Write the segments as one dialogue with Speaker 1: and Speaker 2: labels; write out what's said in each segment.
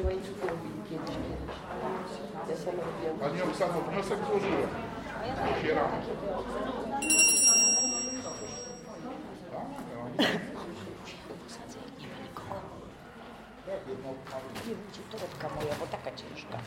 Speaker 1: Pani Oksano, wniosek złożyłem. Otwieram.
Speaker 2: Nie będzie torebka moja, bo taka ciężka.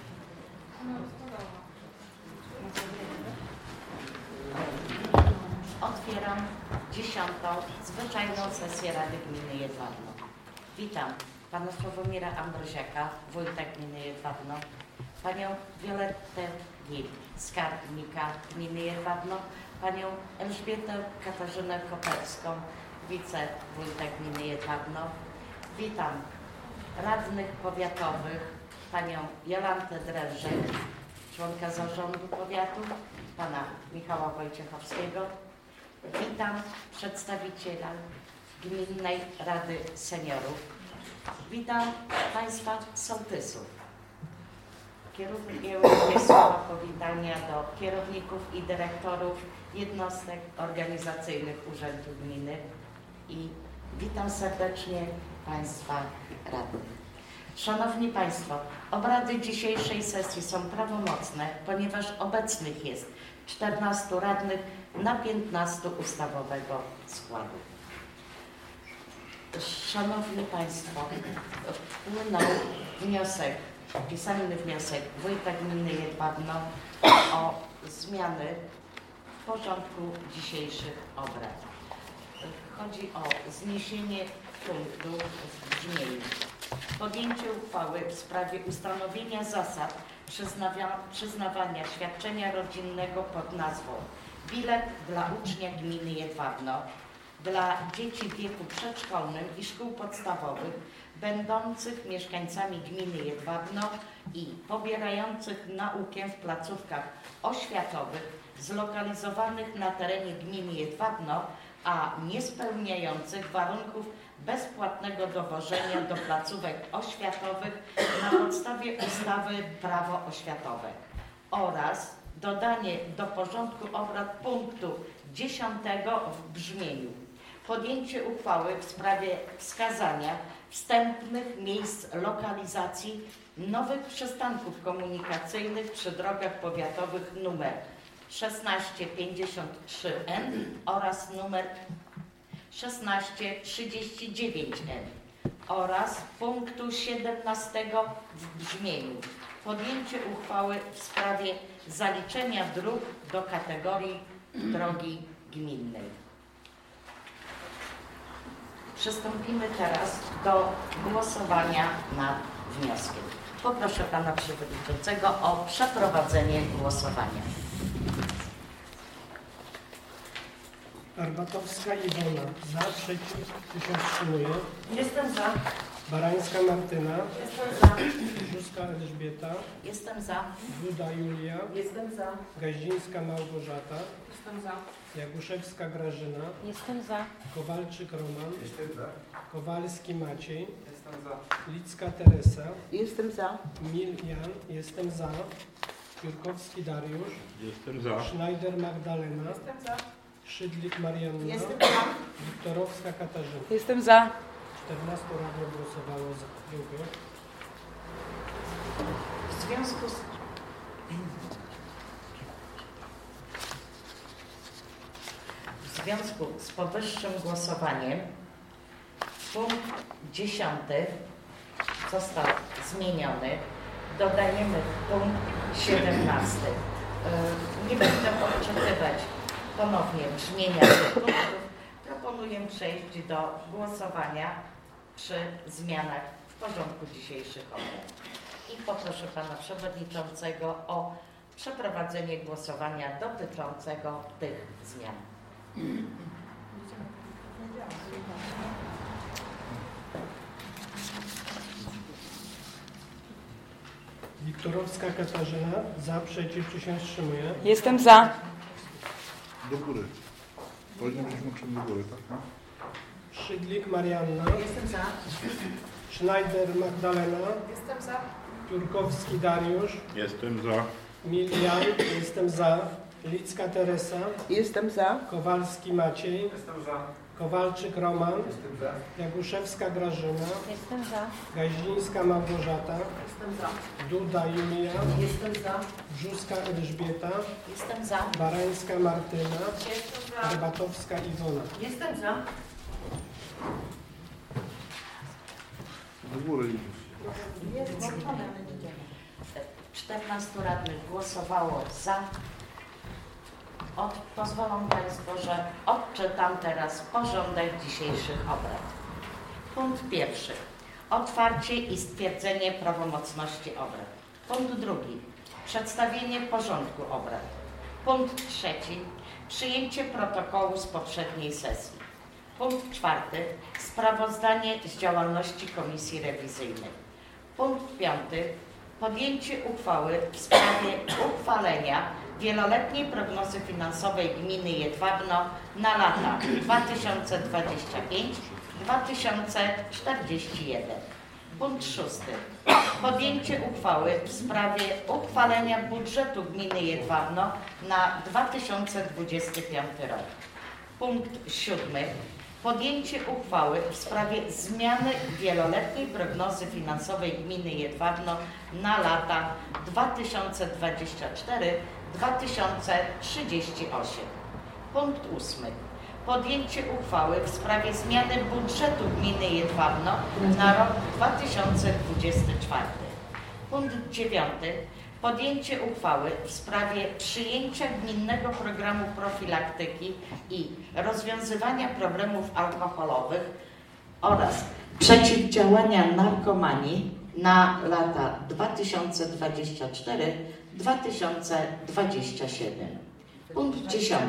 Speaker 2: Otwieram 10. zwyczajną sesję Rady Gminy Jedwabno. Witam pana Sławomira Ambroziaka, wójta gminy Jedwabno, panią Violettę Gil, skarbnika gminy Jedwabno, panią Elżbietę Katarzynę Koperską, wicewójta gminy Jedwabno. Witam radnych powiatowych, panią Jolantę Drewżek, członka zarządu powiatu, pana Michała Wojciechowskiego. Witam przedstawiciela Gminnej Rady Seniorów. Witam państwa sołtysów. Kieruję słowa powitania do kierowników i dyrektorów jednostek organizacyjnych Urzędu Gminy i witam serdecznie państwa radnych. Szanowni Państwo, obrady dzisiejszej sesji są prawomocne, ponieważ obecnych jest 14 radnych na 15 ustawowego składu. Szanowni Państwo, wpłynął wniosek, pisemny wniosek wójta gminy Jedwabno o zmiany w porządku dzisiejszych obrad. Chodzi o zniesienie punktu w brzmieniu. Podjęcie uchwały w sprawie ustanowienia zasad przyznawania świadczenia rodzinnego pod nazwą bilet dla ucznia gminy Jedwabno dla dzieci w wieku przedszkolnym i szkół podstawowych będących mieszkańcami gminy Jedwabno i pobierających naukę w placówkach oświatowych zlokalizowanych na terenie gminy Jedwabno, a nie spełniających warunków bezpłatnego dowożenia do placówek oświatowych na podstawie ustawy Prawo oświatowe oraz dodanie do porządku obrad punktu 10 w brzmieniu: podjęcie uchwały w sprawie wskazania wstępnych miejsc lokalizacji nowych przystanków komunikacyjnych przy drogach powiatowych nr 1653N oraz nr 1639N oraz punktu 17 w brzmieniu: podjęcie uchwały w sprawie zaliczenia dróg do kategorii drogi gminnej. Przystąpimy teraz do głosowania nad wnioskiem. Poproszę pana przewodniczącego o przeprowadzenie głosowania.
Speaker 3: Arbatowska Iwona. Za, przeciw, się wstrzymuje.
Speaker 2: Jestem za.
Speaker 3: Barańska Martyna.
Speaker 2: Jestem za.
Speaker 3: Brzuska Elżbieta.
Speaker 2: Jestem za.
Speaker 3: Duda Julia.
Speaker 2: Jestem za.
Speaker 3: Gaździńska Małgorzata.
Speaker 2: Jestem za.
Speaker 3: Jaguszewska Grażyna.
Speaker 2: Jestem za.
Speaker 3: Kowalczyk Roman.
Speaker 4: Jestem za.
Speaker 3: Kowalski Maciej.
Speaker 4: Jestem za.
Speaker 3: Licka Teresa.
Speaker 2: Jestem za.
Speaker 3: Mil Jan. Jestem za. Jurkowski Dariusz.
Speaker 1: Jestem za.
Speaker 3: Schneider Magdalena.
Speaker 2: Jestem za.
Speaker 3: Szydlik Marianna.
Speaker 2: Jestem za.
Speaker 3: Wiktorowska Katarzyna.
Speaker 2: Jestem za.
Speaker 3: 14 radnych głosowało za. Dziękuję.
Speaker 2: W związku z powyższym głosowaniem punkt 10 został zmieniony. Dodajemy punkt 17. Nie będę odczytywać ponownie brzmienia tych punktów. Proponuję przejść do głosowania przy zmianach w porządku dzisiejszych obrad. I poproszę pana przewodniczącego o przeprowadzenie głosowania dotyczącego tych zmian.
Speaker 3: Wiktorowska Katarzyna. Za, przeciw, czy się wstrzymuje?
Speaker 5: Jestem za.
Speaker 1: Do góry. Powinno być łączone do góry, tak? No?
Speaker 3: Szydlik Marianna.
Speaker 2: Jestem za.
Speaker 3: Schneider Magdalena.
Speaker 2: Jestem za.
Speaker 3: Jurkowski Dariusz.
Speaker 1: Jestem za.
Speaker 3: Milian. Jestem za. Licka Teresa.
Speaker 5: Jestem za.
Speaker 3: Kowalski Maciej.
Speaker 4: Jestem za.
Speaker 3: Kowalczyk Roman,
Speaker 4: Jestem za.
Speaker 3: Jaguszewska Grażyna,
Speaker 2: Jestem za.
Speaker 3: Gaździńska Małgorzata,
Speaker 2: Jestem za.
Speaker 3: Duda Julia,
Speaker 2: Jestem za.
Speaker 3: Brzuska Elżbieta,
Speaker 2: Jestem za.
Speaker 3: Barańska Martyna,
Speaker 2: Jestem za.
Speaker 3: Arbatowska Iwona.
Speaker 2: Jestem za.
Speaker 1: Do góry idziesz.
Speaker 2: 14 radnych głosowało za. Pozwolą Państwo, że odczytam teraz porządek dzisiejszych obrad. Punkt pierwszy. Otwarcie i stwierdzenie prawomocności obrad. Punkt drugi. Przedstawienie porządku obrad. Punkt trzeci. Przyjęcie protokołu z poprzedniej sesji. Punkt czwarty. Sprawozdanie z działalności Komisji Rewizyjnej. Punkt piąty. Podjęcie uchwały w sprawie uchwalenia wieloletniej prognozy finansowej gminy Jedwabno na lata 2025-2041. Punkt szósty. Podjęcie uchwały w sprawie uchwalenia budżetu gminy Jedwabno na 2025 rok. Punkt siódmy. Podjęcie uchwały w sprawie zmiany wieloletniej prognozy finansowej gminy Jedwabno na lata 2024-2038. Punkt ósmy. Podjęcie uchwały w sprawie zmiany budżetu gminy Jedwabno na rok 2024. Punkt dziewiąty. Podjęcie uchwały w sprawie przyjęcia gminnego programu profilaktyki i rozwiązywania problemów alkoholowych oraz przeciwdziałania narkomanii na lata 2024-2027. Punkt 10.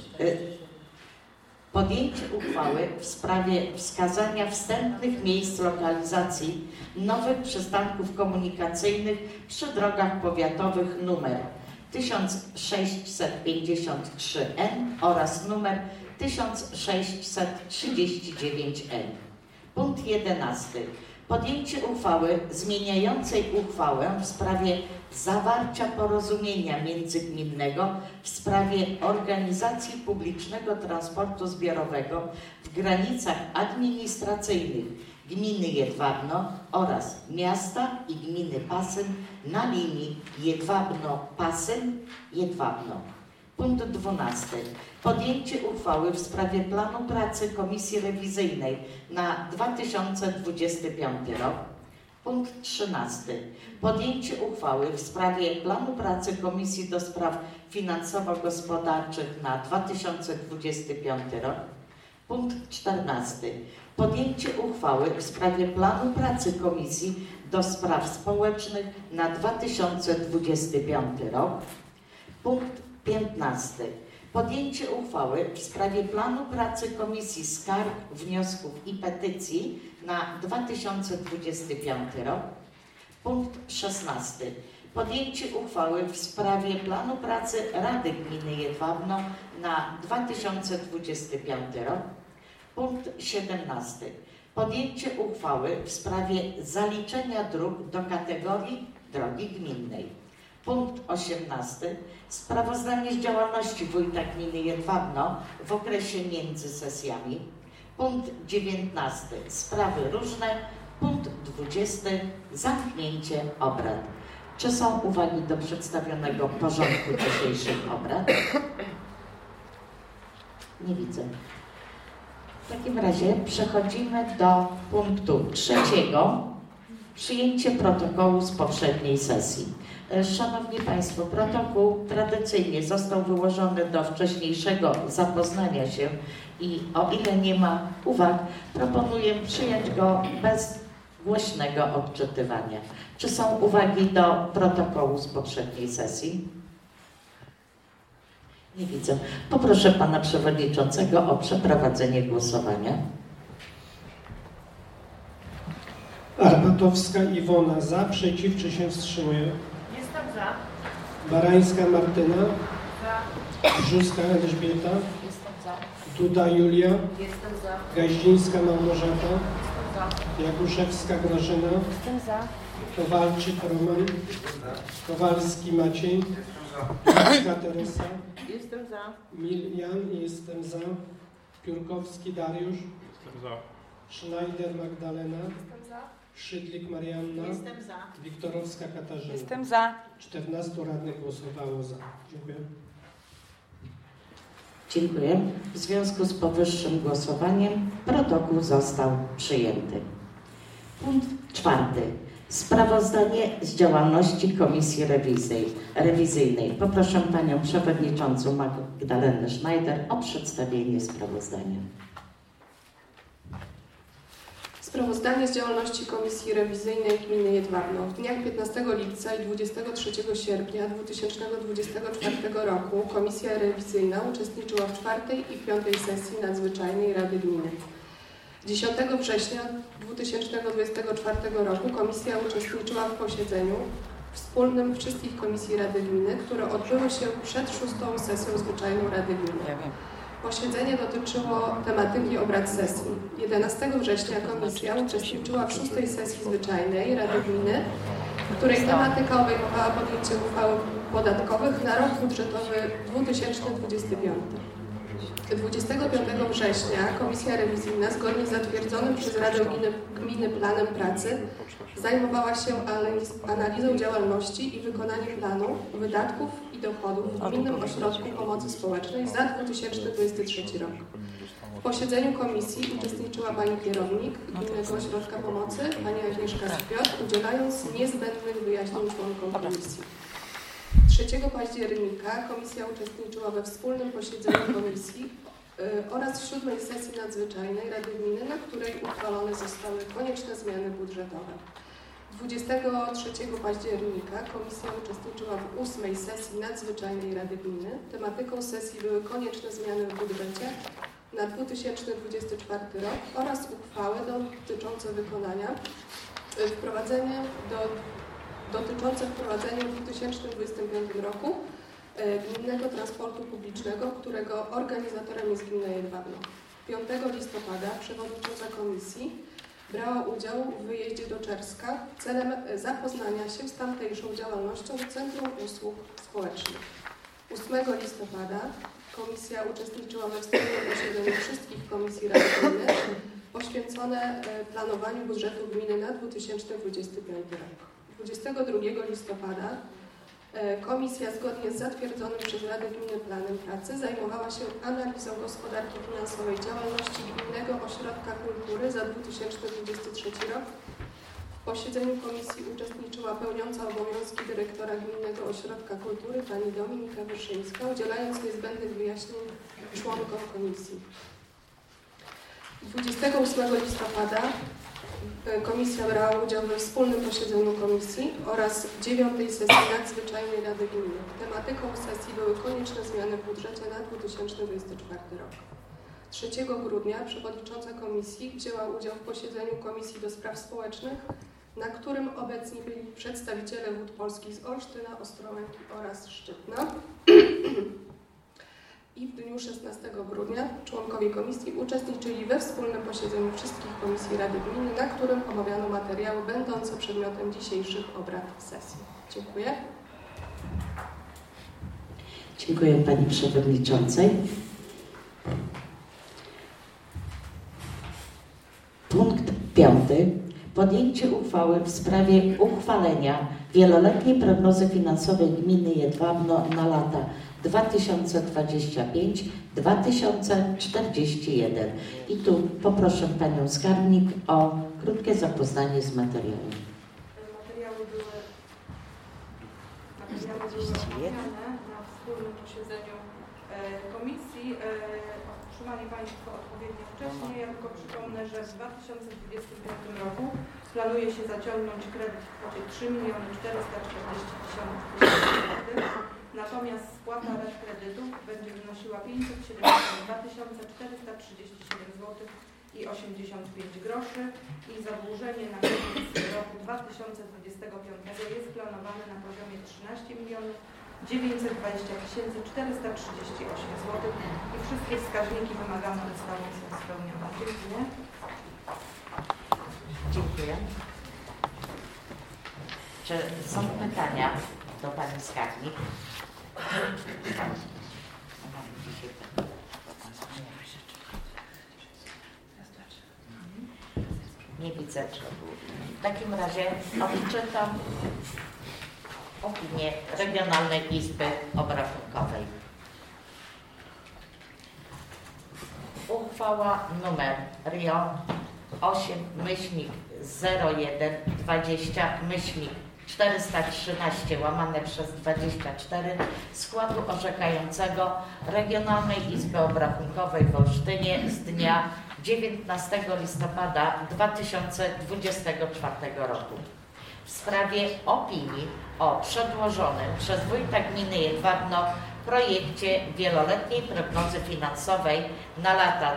Speaker 2: Podjęcie uchwały w sprawie wskazania wstępnych miejsc lokalizacji nowych przystanków komunikacyjnych przy drogach powiatowych numer 1653N oraz numer 1639N. Punkt 11. Podjęcie uchwały zmieniającej uchwałę w sprawie zawarcia porozumienia międzygminnego w sprawie organizacji publicznego transportu zbiorowego w granicach administracyjnych gminy Jedwabno oraz miasta i gminy Pasym na linii Jedwabno-Pasym-Jedwabno. Punkt 12. Podjęcie uchwały w sprawie planu pracy Komisji Rewizyjnej na 2025 rok. Punkt 13. Podjęcie uchwały w sprawie planu pracy Komisji do Spraw Finansowo-Gospodarczych na 2025 rok. Punkt 14. Podjęcie uchwały w sprawie planu pracy Komisji do Spraw Społecznych na 2025 rok. Punkt 15. Podjęcie uchwały w sprawie planu pracy Komisji Skarg, Wniosków i Petycji na 2025 rok. Punkt 16. Podjęcie uchwały w sprawie planu pracy Rady Gminy Jedwabno na 2025 rok. Punkt 17. Podjęcie uchwały w sprawie zaliczenia dróg do kategorii drogi gminnej. Punkt 18. Sprawozdanie z działalności wójta gminy Jedwabno w okresie między sesjami. Punkt 19. Sprawy różne. Punkt 20. Zamknięcie obrad. Czy są uwagi do przedstawionego porządku dzisiejszych obrad? Nie widzę. W takim razie przechodzimy do punktu 3. Przyjęcie protokołu z poprzedniej sesji. Szanowni Państwo, protokół tradycyjnie został wyłożony do wcześniejszego zapoznania się i o ile nie ma uwag, proponuję przyjąć go bez głośnego odczytywania. Czy są uwagi do protokołu z poprzedniej sesji? Nie widzę. Poproszę Pana Przewodniczącego o przeprowadzenie głosowania.
Speaker 3: Arbatowska Iwona za, przeciw, czy się wstrzymuje?
Speaker 2: Jestem za.
Speaker 3: Barańska Martyna,
Speaker 2: Za.
Speaker 3: Brzuska Elżbieta,
Speaker 2: Jestem za.
Speaker 3: Duda Julia,
Speaker 2: Jestem za.
Speaker 3: Gaździńska Małgorzata,
Speaker 2: Jestem za.
Speaker 3: Jaguszewska Grażyna,
Speaker 2: Jestem za.
Speaker 3: Kowalczyk Roman, Kowalski Maciej,
Speaker 4: Jestem za.
Speaker 3: Brzuska Teresa,
Speaker 2: Jestem za.
Speaker 3: Milian, jestem za, Piórkowski Dariusz,
Speaker 4: Jestem za.
Speaker 3: Schneider Magdalena,
Speaker 5: Jestem za.
Speaker 3: Szydlik Marianna,
Speaker 2: Jestem za.
Speaker 3: Wiktorowska Katarzyna.
Speaker 5: Jestem za.
Speaker 3: 14 radnych głosowało za. Dziękuję.
Speaker 2: Dziękuję. W związku z powyższym głosowaniem protokół został przyjęty. Punkt 4. Sprawozdanie z działalności Komisji Rewizyjnej. Poproszę Panią Przewodniczącą Magdalenę Schneider o przedstawienie sprawozdania.
Speaker 5: Sprawozdanie z działalności Komisji Rewizyjnej Gminy Jedwabno. W dniach 15 lipca i 23 sierpnia 2024 roku Komisja Rewizyjna uczestniczyła w 4. i 5. sesji nadzwyczajnej Rady Gminy. 10 września 2024 roku Komisja uczestniczyła w posiedzeniu wspólnym wszystkich Komisji Rady Gminy, które odbyły się przed 6. sesją zwyczajną Rady Gminy. Posiedzenie dotyczyło tematyki obrad sesji. 11 września Komisja uczestniczyła w 6. sesji zwyczajnej Rady Gminy, której tematyka obejmowała podjęcie uchwał podatkowych na rok budżetowy 2025. 25 września Komisja Rewizyjna, zgodnie z zatwierdzonym przez Radę Gminy planem pracy, zajmowała się analizą działalności i wykonaniem planu, wydatków i dochodów w Gminnym Ośrodku Pomocy Społecznej za 2023 rok. W posiedzeniu komisji uczestniczyła Pani kierownik Gminnego Ośrodka Pomocy, Pani Agnieszka Spiot, udzielając niezbędnych wyjaśnień członkom komisji. 3 października Komisja uczestniczyła we wspólnym posiedzeniu Komisji oraz w 7. sesji nadzwyczajnej Rady Gminy, na której uchwalone zostały konieczne zmiany budżetowe. 23 października Komisja uczestniczyła w 8. sesji nadzwyczajnej Rady Gminy. Tematyką sesji były konieczne zmiany w budżecie na 2024 rok oraz uchwały dotyczące wprowadzenia w 2025 roku gminnego transportu publicznego, którego organizatorem jest gmina Jedwabno. 5 listopada przewodnicząca komisji brała udział w wyjeździe do Czerska celem zapoznania się z tamtejszą działalnością Centrum Usług Społecznych. 8 listopada komisja uczestniczyła we wspólnym posiedzeniu wszystkich komisji Rady Gminy poświęcone planowaniu budżetu gminy na 2025 rok. 22 listopada komisja zgodnie z zatwierdzonym przez Radę Gminy planem pracy zajmowała się analizą gospodarki finansowej działalności Gminnego Ośrodka Kultury za 2023 rok. W posiedzeniu komisji uczestniczyła pełniąca obowiązki dyrektora Gminnego Ośrodka Kultury pani Dominika Wyszyńska, udzielając niezbędnych wyjaśnień członkom komisji. 28 listopada Komisja brała udział we wspólnym posiedzeniu komisji oraz 9. sesji nadzwyczajnej Rady Gminy. Tematyką sesji były konieczne zmiany w budżecie na 2024 rok. 3 grudnia przewodnicząca komisji wzięła udział w posiedzeniu Komisji do Spraw Społecznych, na którym obecni byli przedstawiciele Wód Polskich z Olsztyna, Ostrołęki oraz Szczytna. I w dniu 16 grudnia członkowie komisji uczestniczyli we wspólnym posiedzeniu wszystkich komisji Rady Gminy, na którym omawiano materiały będące przedmiotem dzisiejszych obrad sesji. Dziękuję.
Speaker 2: Dziękuję Pani Przewodniczącej. Punkt 5. Podjęcie uchwały w sprawie uchwalenia wieloletniej prognozy finansowej gminy Jedwabno na lata 2025-2041. I tu poproszę Panią Skarbnik o krótkie zapoznanie z materiałem.
Speaker 6: Materiały były omawiane na wspólnym posiedzeniu komisji. Otrzymali Państwo odpowiednio wcześniej. Ja tylko przypomnę, że w 2025 roku planuje się zaciągnąć kredyt w kwocie 3 440 000 zł. Natomiast spłata rat kredytów będzie wynosiła 572 437 zł i 85 groszy i zadłużenie na koniec roku 2025 jest planowane na poziomie 13 920 438 zł i wszystkie wskaźniki wymagane ustawą są spełnione. Dziękuję.
Speaker 2: Dziękuję. Czy są pytania do Pani Skarbnik? Nie widzę. W takim razie odczytam opinię Regionalnej Izby Obrachunkowej. Uchwała numer RIO 8-20-413/24 składu orzekającego Regionalnej Izby Obrachunkowej w Olsztynie z dnia 19 listopada 2024 roku w sprawie opinii o przedłożonym przez wójta gminy Jedwabno projekcie wieloletniej prognozy finansowej na lata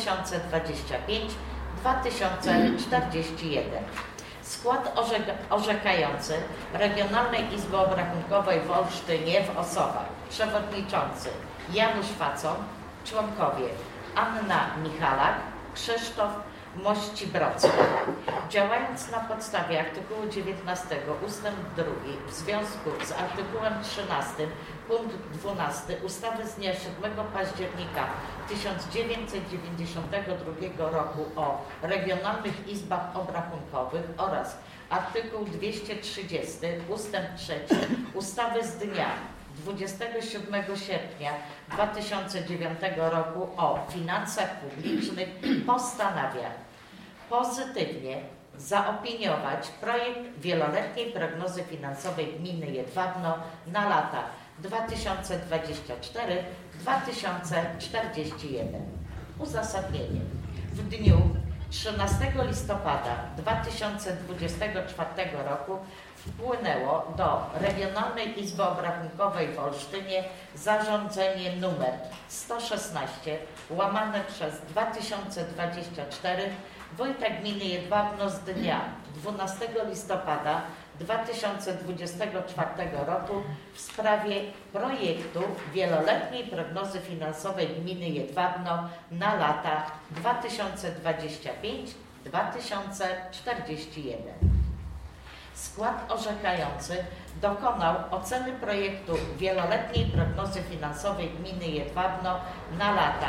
Speaker 2: 2025-2041. Skład orzekający Regionalnej Izby Obrachunkowej w Olsztynie w osobach przewodniczący Janusz Facon, członkowie Anna Michalak, Krzysztof Mościbrocki. Działając na podstawie artykułu 19 ustęp 2 w związku z artykułem 13 punkt 12 ustawy z dnia 7 października 1992 roku o regionalnych izbach obrachunkowych oraz artykuł 230 ustęp 3 ustawy z dnia 27 sierpnia 2009 roku o finansach publicznych postanawia pozytywnie zaopiniować projekt wieloletniej prognozy finansowej gminy Jedwabno na lata 2024-2041. Uzasadnienie. W dniu 13 listopada 2024 roku wpłynęło do Regionalnej Izby Obrachunkowej w Olsztynie zarządzenie nr 116/2024 wójta gminy Jedwabno z dnia 12 listopada 2024 roku w sprawie projektu wieloletniej prognozy finansowej gminy Jedwabno na lata 2025-2041. Skład orzekający dokonał oceny projektu wieloletniej prognozy finansowej gminy Jedwabno na lata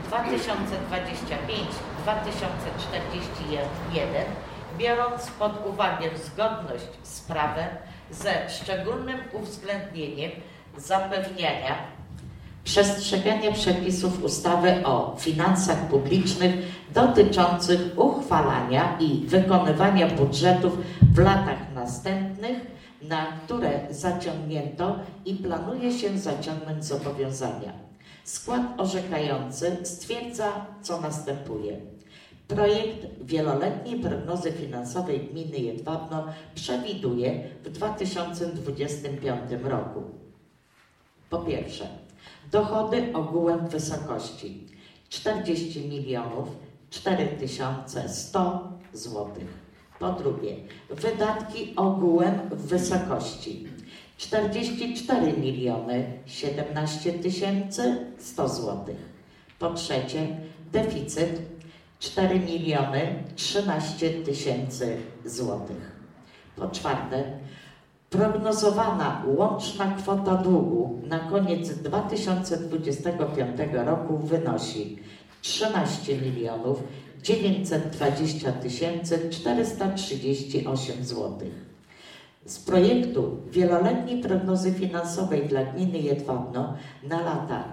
Speaker 2: 2025-2041, biorąc pod uwagę zgodność z prawem ze szczególnym uwzględnieniem zapewniania przestrzegania przepisów ustawy o finansach publicznych dotyczących uchwalania i wykonywania budżetów w latach następnych, na które zaciągnięto i planuje się zaciągnąć zobowiązania. Skład orzekający stwierdza, co następuje. Projekt wieloletniej prognozy finansowej gminy Jedwabno przewiduje w 2025 roku. Po pierwsze, dochody ogółem w wysokości 40 40100 zł. Po drugie, wydatki ogółem w wysokości 44 017 100 zł. Po trzecie, deficyt 4 013 000 zł. Po czwarte, prognozowana łączna kwota długu na koniec 2025 roku wynosi 13 920 438 zł. Z projektu wieloletniej prognozy finansowej dla gminy Jedwabno na lata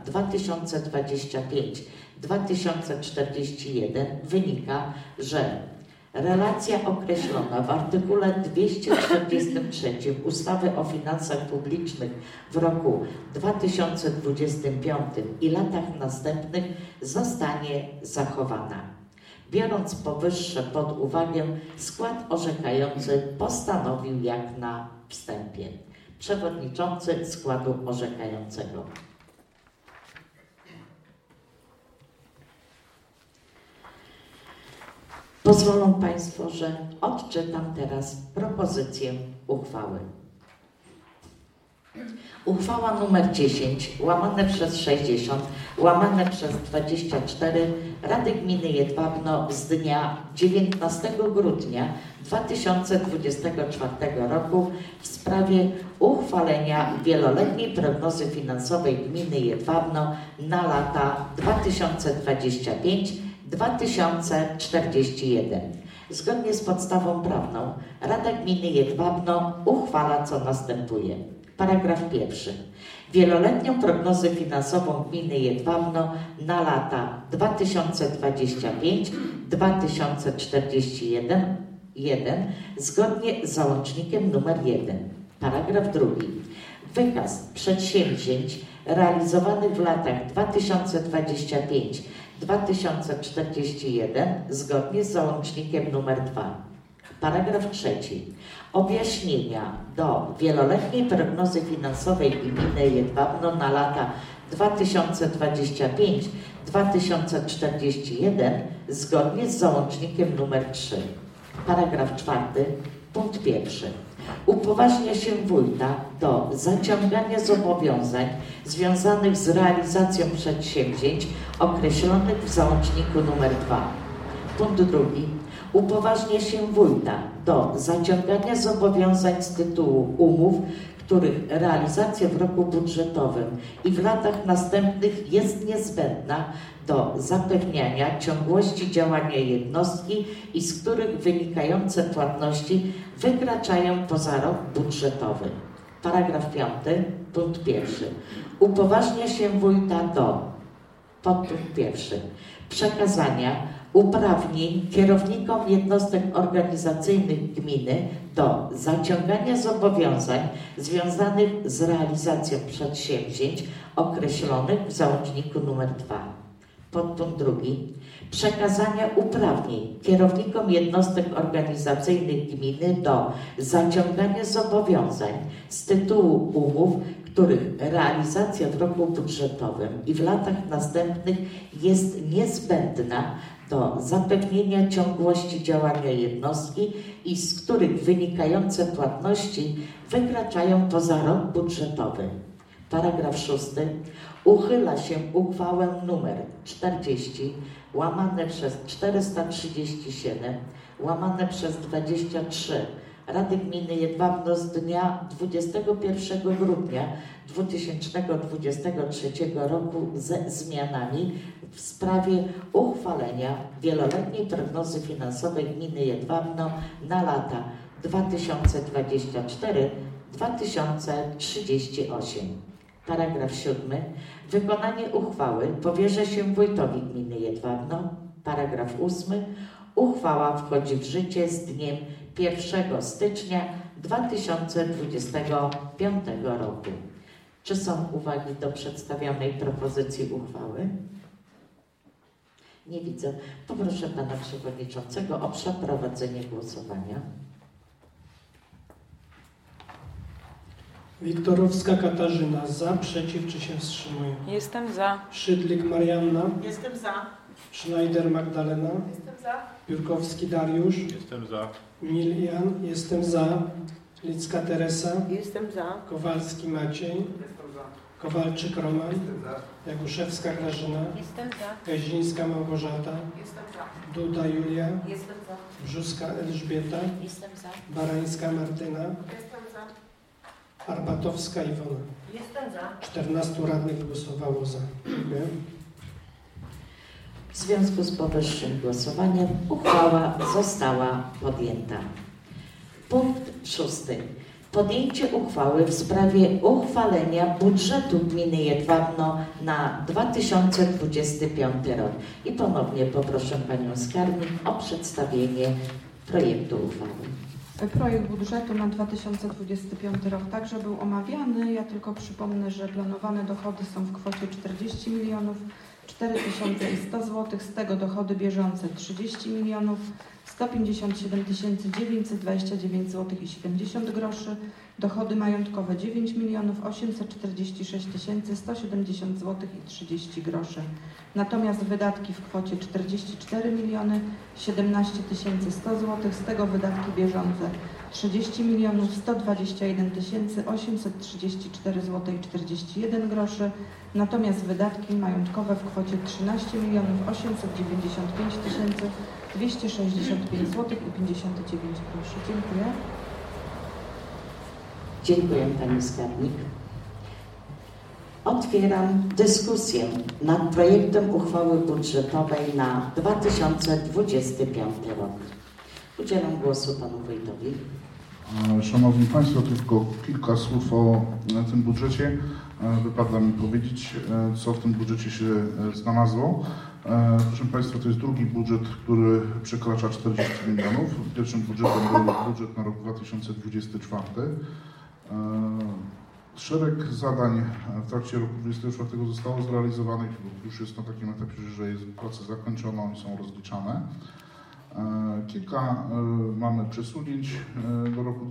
Speaker 2: 2025-2041 wynika, że relacja określona w artykule 243 ustawy o finansach publicznych w roku 2025 i latach następnych zostanie zachowana. Biorąc powyższe pod uwagę, skład orzekający postanowił jak na wstępie. Przewodniczący składu orzekającego. Pozwolą Państwo, że odczytam teraz propozycję uchwały. Uchwała nr 10/60/24 Rady Gminy Jedwabno z dnia 19 grudnia 2024 roku w sprawie uchwalenia wieloletniej prognozy finansowej gminy Jedwabno na lata 2025-2041. Zgodnie z podstawą prawną Rada Gminy Jedwabno uchwala, co następuje. Paragraf pierwszy. Wieloletnią prognozę finansową Gminy Jedwabno na lata 2025-2041 zgodnie z załącznikiem nr 1. Paragraf drugi. Wykaz przedsięwzięć realizowanych w latach 2025-2041 zgodnie z załącznikiem nr 2. Paragraf trzeci. Objaśnienia do wieloletniej prognozy finansowej Gminy Jedwabno na lata 2025-2041 zgodnie z załącznikiem nr 3. Paragraf czwarty. Punkt pierwszy. Upoważnia się wójta do zaciągania zobowiązań związanych z realizacją przedsięwzięć określonych w załączniku nr 2. Punkt drugi. Upoważnia się wójta do zaciągania zobowiązań z tytułu umów, których realizacja w roku budżetowym i w latach następnych jest niezbędna do zapewniania ciągłości działania jednostki i z których wynikające płatności wykraczają poza rok budżetowy. Paragraf 5, punkt 1. Upoważnia się wójta do, podpunkt 1, przekazania uprawnień kierownikom jednostek organizacyjnych gminy do zaciągania zobowiązań związanych z realizacją przedsięwzięć określonych w załączniku nr 2. Podpunkt 2. Przekazania uprawnień kierownikom jednostek organizacyjnych gminy do zaciągania zobowiązań z tytułu umów, których realizacja w roku budżetowym i w latach następnych jest niezbędna do zapewnienia ciągłości działania jednostki i z których wynikające płatności wykraczają poza rok budżetowy. Paragraf 6. Uchyla się uchwałę nr 40 łamane przez 437 łamane przez 23 Rady Gminy Jedwabno z dnia 21 grudnia 2023 roku ze zmianami w sprawie uchwalenia wieloletniej prognozy finansowej Gminy Jedwabno na lata 2024-2038. Paragraf 7. Wykonanie uchwały powierza się wójtowi Gminy Jedwabno. Paragraf 8. Uchwała wchodzi w życie z dniem 1 stycznia 2025 roku. Czy są uwagi do przedstawionej propozycji uchwały? Nie widzę. Poproszę Pana Przewodniczącego o przeprowadzenie głosowania.
Speaker 3: Wiktorowska Katarzyna za, przeciw, czy się wstrzymują?
Speaker 4: Jestem za.
Speaker 3: Szydlik Marianna,
Speaker 4: Jestem za.
Speaker 3: Schneider Magdalena,
Speaker 6: Jestem za.
Speaker 3: Piórkowski Dariusz,
Speaker 1: Jestem za.
Speaker 3: Milian, jestem za, Licka Teresa,
Speaker 4: Jestem za.
Speaker 3: Kowalski Maciej, Kowalczyk Roman, Jaguszewska Grażyna,
Speaker 4: Jestem za.
Speaker 3: Gazińska Małgorzata,
Speaker 6: Jestem za.
Speaker 3: Duda Julia,
Speaker 4: Jestem za.
Speaker 3: Brzuska Elżbieta,
Speaker 2: Jestem za.
Speaker 3: Barańska Martyna,
Speaker 6: Jestem za.
Speaker 3: Arbatowska Iwona.
Speaker 4: Jestem za.
Speaker 3: 14 radnych głosowało za. Dziękuję.
Speaker 2: W związku z powyższym głosowaniem uchwała została podjęta. Punkt 6. Podjęcie uchwały w sprawie uchwalenia budżetu gminy Jedwabno na 2025 rok. I ponownie poproszę Panią Skarbnik o przedstawienie projektu uchwały.
Speaker 7: Projekt budżetu na 2025 rok także był omawiany. Ja tylko przypomnę, że planowane dochody są w kwocie 40 milionów 4100 zł, z tego dochody bieżące 30 milionów 157 929 zł i 70 groszy, dochody majątkowe 9 milionów 846 170 zł i 30 groszy. Natomiast wydatki w kwocie 44 miliony 17 100 zł, z tego wydatki bieżące 30 milionów 121 834 zł i 41 groszy, natomiast wydatki majątkowe w kwocie 13 milionów 895 265 zł i 59 groszy. Dziękuję.
Speaker 2: Dziękuję Pani Skarbnik. Otwieram dyskusję nad projektem uchwały budżetowej na 2025 rok. Udzielam głosu panu wójtowi.
Speaker 1: Szanowni Państwo, tylko kilka słów o tym budżecie. Wypada mi powiedzieć, co w tym budżecie się znalazło. Proszę Państwa, to jest drugi budżet, który przekracza 40 milionów. Pierwszym budżetem był budżet na rok 2024. Szereg zadań w trakcie roku 2024 zostało zrealizowanych. Już jest na takim etapie, że jest prace zakończone i są rozliczane. Kilka mamy przesunięć do roku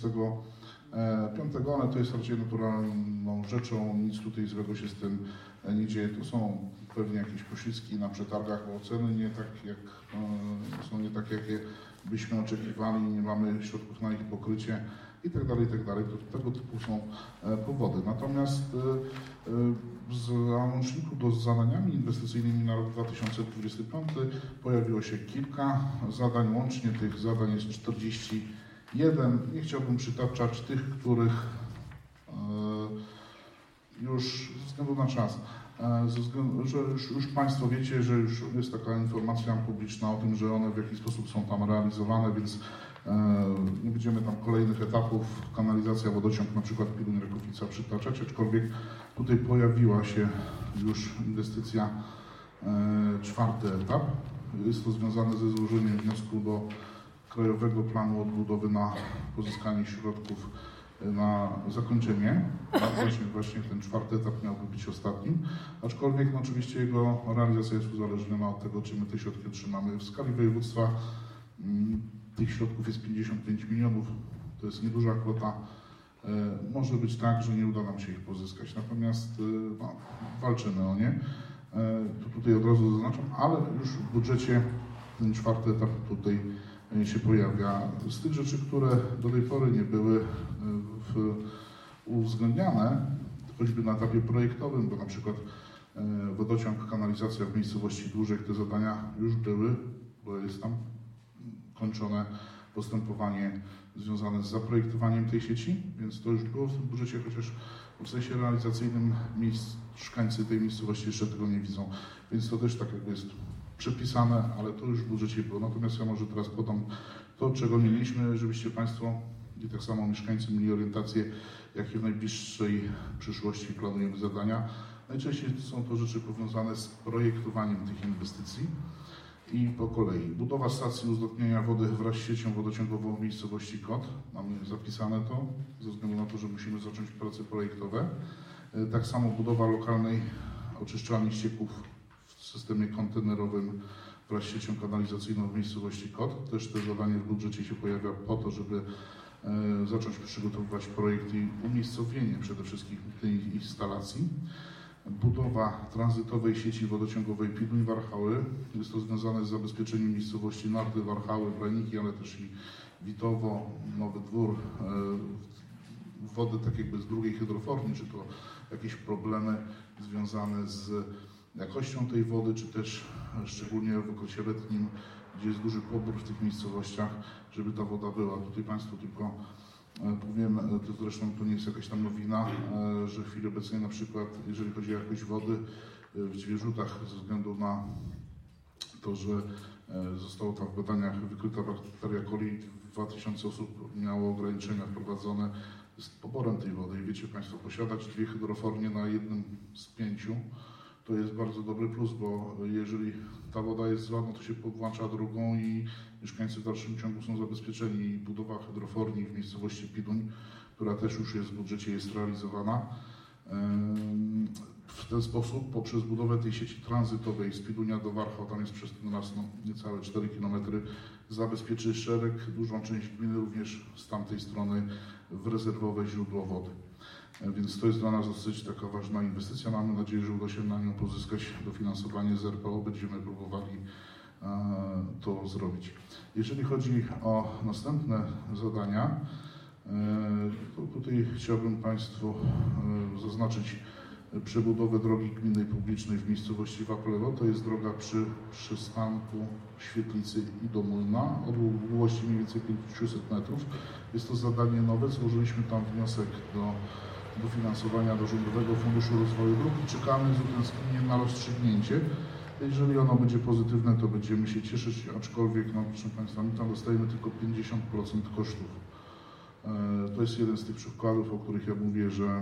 Speaker 1: 2025, ale to jest raczej naturalną rzeczą, nic tutaj złego się z tym nie dzieje. To są pewnie jakieś poślizgi na przetargach, bo oceny są nie takie, jakie byśmy oczekiwali, nie mamy środków na ich pokrycie i tak dalej, i tak dalej. Tego typu są powody. Natomiast w załączniku do zadaniami inwestycyjnymi na rok 2025 pojawiło się kilka zadań, łącznie tych zadań jest 41. Nie chciałbym przytaczać tych, których już ze względu na czas, że już Państwo wiecie, że już jest taka informacja publiczna o tym, że one w jakiś sposób są tam realizowane, więc nie będziemy tam kolejnych etapów, kanalizacja, wodociąg, na przykład Piluń-Rakowica przytaczać, aczkolwiek tutaj pojawiła się już inwestycja, czwarty etap. Jest to związane ze złożeniem wniosku do Krajowego Planu Odbudowy na pozyskanie środków na zakończenie. Właśnie ten czwarty etap miałby być ostatnim, aczkolwiek no, oczywiście jego realizacja jest uzależniona od tego, czy my te środki otrzymamy. W skali województwa tych środków jest 55 milionów, to jest nieduża kwota. Może być tak, że nie uda nam się ich pozyskać, natomiast no, walczymy o nie. To tutaj od razu zaznaczam, ale już w budżecie ten czwarty etap tutaj się pojawia. Z tych rzeczy, które do tej pory nie były uwzględniane, choćby na etapie projektowym, bo na przykład wodociąg, kanalizacja w miejscowości Dłużek, te zadania już były, bo jest tam kończone postępowanie związane z zaprojektowaniem tej sieci, więc to już było w tym budżecie, chociaż w sensie realizacyjnym mieszkańcy tej miejscowości jeszcze tego nie widzą, więc to też tak jakby jest przepisane, ale to już w budżecie było. Natomiast ja może teraz podam to, czego nie mieliśmy, żebyście Państwo i tak samo mieszkańcy mieli orientację, jakie w najbliższej przyszłości planujemy zadania. Najczęściej są to rzeczy powiązane z projektowaniem tych inwestycji. I po kolei. Budowa stacji uzdatniania wody wraz z siecią wodociągową w miejscowości Kot. Mamy zapisane to, ze względu na to, że musimy zacząć prace projektowe. Tak samo budowa lokalnej oczyszczalni ścieków w systemie kontenerowym wraz z siecią kanalizacyjną w miejscowości Kot. Też to zadanie w budżecie się pojawia po to, żeby zacząć przygotowywać projekt i umiejscowienie przede wszystkim tej instalacji. Budowa tranzytowej sieci wodociągowej Piluń-Warchały. Jest to związane z zabezpieczeniem miejscowości Narty, Warchały, Brajniki, ale też i Witowo, Nowy Dwór. Wody tak jakby z drugiej hydroformii, czy to jakieś problemy związane z jakością tej wody, czy też szczególnie w okresie letnim, gdzie jest duży pobór w tych miejscowościach, żeby ta woda była. Tutaj Państwu tylko powiem, to zresztą to nie jest jakaś tam nowina, że w chwili obecnej na przykład, jeżeli chodzi o jakość wody w Zwierzutach, ze względu na to, że zostało tam w badaniach wykryta bakteria coli, 2000 osób miało ograniczenia wprowadzone z poborem tej wody. I wiecie Państwo, posiadać 2 hydrofornie na jednym z 5 to jest bardzo dobry plus, bo jeżeli ta woda jest zła, no to się podłącza drugą i mieszkańcy w dalszym ciągu są zabezpieczeni. Budowa hydroforni w miejscowości Piluń, która też już jest w budżecie, jest realizowana. W ten sposób, poprzez budowę tej sieci tranzytowej z Pilunia do Warchał, tam jest przez nas niecałe 4 km, zabezpieczy szereg, dużą część gminy, również z tamtej strony w rezerwowe źródło wody. Więc to jest dla nas dosyć taka ważna inwestycja. Mamy nadzieję, że uda się na nią pozyskać dofinansowanie z RPO. Będziemy próbowali to zrobić. Jeżeli chodzi o następne zadania, to tutaj chciałbym Państwu zaznaczyć przebudowę drogi gminnej publicznej w miejscowości Waplewo. To jest droga przy przystanku Świetlicy i do Młynna o długości mniej więcej 500 metrów. Jest to zadanie nowe. Złożyliśmy tam wniosek do dofinansowania do Rządowego Funduszu Rozwoju Dróg i czekamy z utęsknieniem na rozstrzygnięcie. Jeżeli ono będzie pozytywne, to będziemy się cieszyć, aczkolwiek, no, proszę Państwa, my tam dostajemy tylko 50% kosztów. To jest jeden z tych przykładów, o których ja mówię, że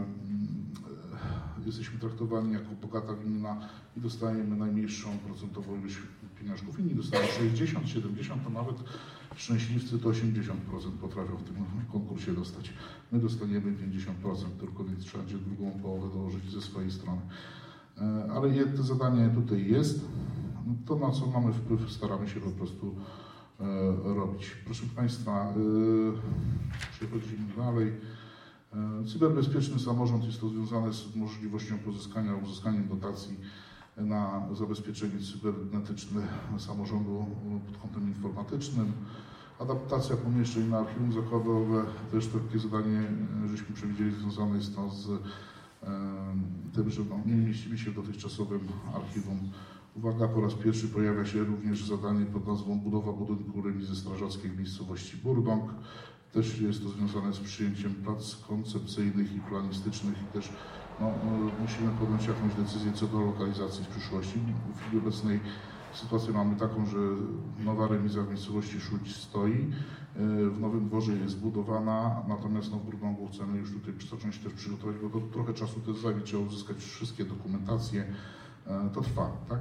Speaker 1: jesteśmy traktowani jako bogata gmina i dostajemy najmniejszą procentową ilość pieniążków. Inni dostają 60, 70, to nawet szczęśliwcy to 80% potrafią w tym konkursie dostać. My dostaniemy 50%, tylko więc trzeba będzie drugą połowę dołożyć ze swojej strony. Ale to zadanie tutaj jest. To, na co mamy wpływ, staramy się po prostu robić. Proszę Państwa, przechodzimy dalej. Cyberbezpieczny samorząd jest to związane z możliwością uzyskaniem dotacji na zabezpieczenie cybernetyczne samorządu pod kątem informatycznym. Adaptacja pomieszczeń na archiwum zakładowe, też takie zadanie, żeśmy przewidzieli, związane jest to z tym, że nie mieścimy się w dotychczasowym archiwum. Uwaga, po raz pierwszy pojawia się również zadanie pod nazwą budowa budynku remizy strażackiej w miejscowości Burdąg. Też jest to związane z przyjęciem prac koncepcyjnych i planistycznych i też musimy podjąć jakąś decyzję co do lokalizacji w przyszłości. W chwili obecnej sytuację mamy taką, że nowa remiza w miejscowości Szulć stoi, w Nowym Dworze jest budowana, natomiast w Burdągu chcemy już tutaj zacząć też przygotować, bo to trochę czasu też zajmie, trzeba uzyskać wszystkie dokumentacje, to trwa, tak?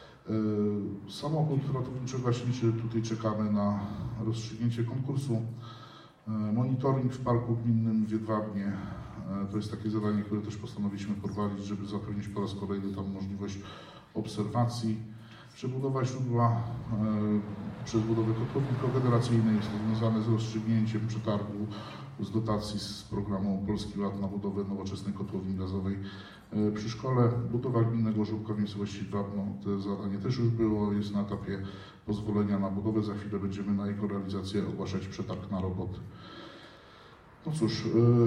Speaker 1: Samochód ratowniczo-gaśniczy, tutaj czekamy na rozstrzygnięcie konkursu. Monitoring w parku gminnym w Jedwabnie, to jest takie zadanie, które też postanowiliśmy prowadzić, żeby zapewnić po raz kolejny tam możliwość obserwacji. Przebudowa źródła przez budowę kotłowni kogeneracyjnej jest to związane z rozstrzygnięciem przetargu z dotacji z programu Polski Ład na budowę nowoczesnej kotłowni gazowej przy szkole. Budowa gminnego żłobka w miejscowości Dwabno, to zadanie też już było, jest na etapie pozwolenia na budowę. Za chwilę będziemy na jego realizację ogłaszać przetarg na roboty. No cóż,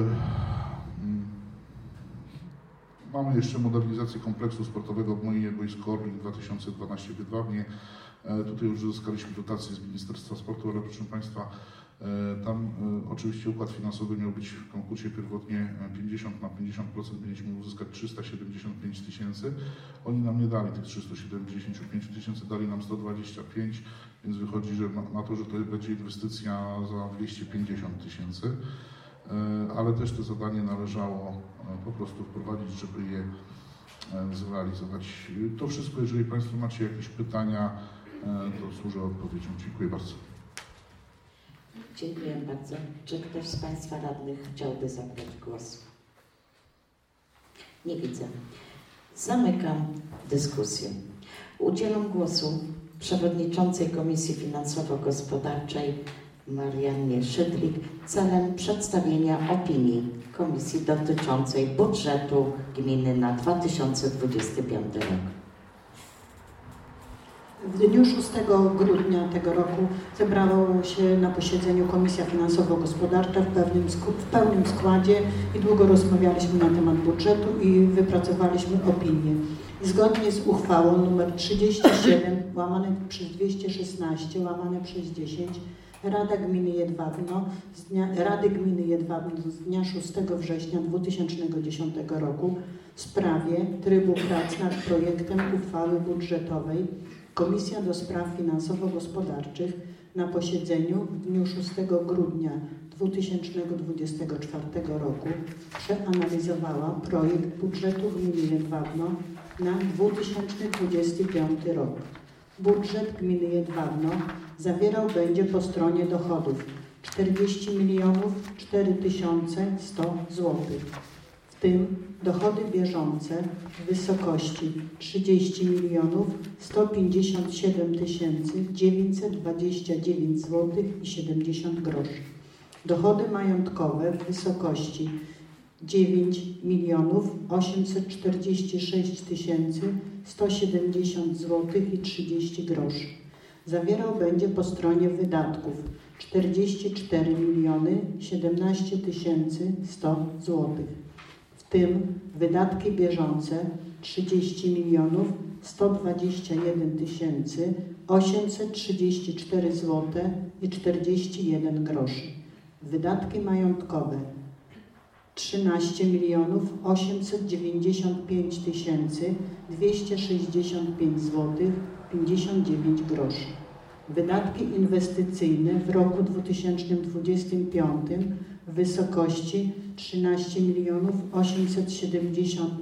Speaker 1: mamy jeszcze modernizację kompleksu sportowego w Młynie Boisko Orlik 2012 w Jedwabnie. Tutaj już uzyskaliśmy dotację z Ministerstwa Sportu, ale proszę Państwa, tam oczywiście układ finansowy miał być w konkursie pierwotnie 50 na 50%, mieliśmy uzyskać 375 000. Oni nam nie dali tych 375 000, dali nam 125, więc wychodzi, że na to, że to będzie inwestycja za 250 000. Ale też to zadanie należało po prostu wprowadzić, żeby je zrealizować. To wszystko, jeżeli Państwo macie jakieś pytania, to służę odpowiedzią. Dziękuję bardzo.
Speaker 2: Dziękuję bardzo. Czy ktoś z Państwa radnych chciałby zabrać głos? Nie widzę. Zamykam dyskusję. Udzielam głosu przewodniczącej Komisji Finansowo-Gospodarczej Mariannie Szydlik celem przedstawienia opinii Komisji dotyczącej budżetu gminy na 2025 rok.
Speaker 8: W dniu 6 grudnia tego roku zebrała się na posiedzeniu Komisja Finansowo-Gospodarcza w pełnym składzie i długo rozmawialiśmy na temat budżetu i wypracowaliśmy opinię. I zgodnie z uchwałą nr 37 łamane przez 216 łamane przez 10 Rady Gminy Jedwabno z dnia 6 września 2010 roku w sprawie trybu prac nad projektem uchwały budżetowej Komisja do Spraw Finansowo-Gospodarczych na posiedzeniu w dniu 6 grudnia 2024 roku przeanalizowała projekt budżetu gminy Jedwabno na 2025 rok. Budżet gminy Jedwabno zawierał będzie po stronie dochodów 40 4 100 zł, w tym dochody bieżące w wysokości 30 157 929 zł i 70 groszy. Dochody majątkowe w wysokości 9 846 170 zł i 30 groszy. Zawierał będzie po stronie wydatków 44 17 100 zł, w tym wydatki bieżące 30 121 834 zł i 41 groszy. Wydatki majątkowe 13 895 265 zł 59 groszy. Wydatki inwestycyjne w roku 2025 w wysokości 13 870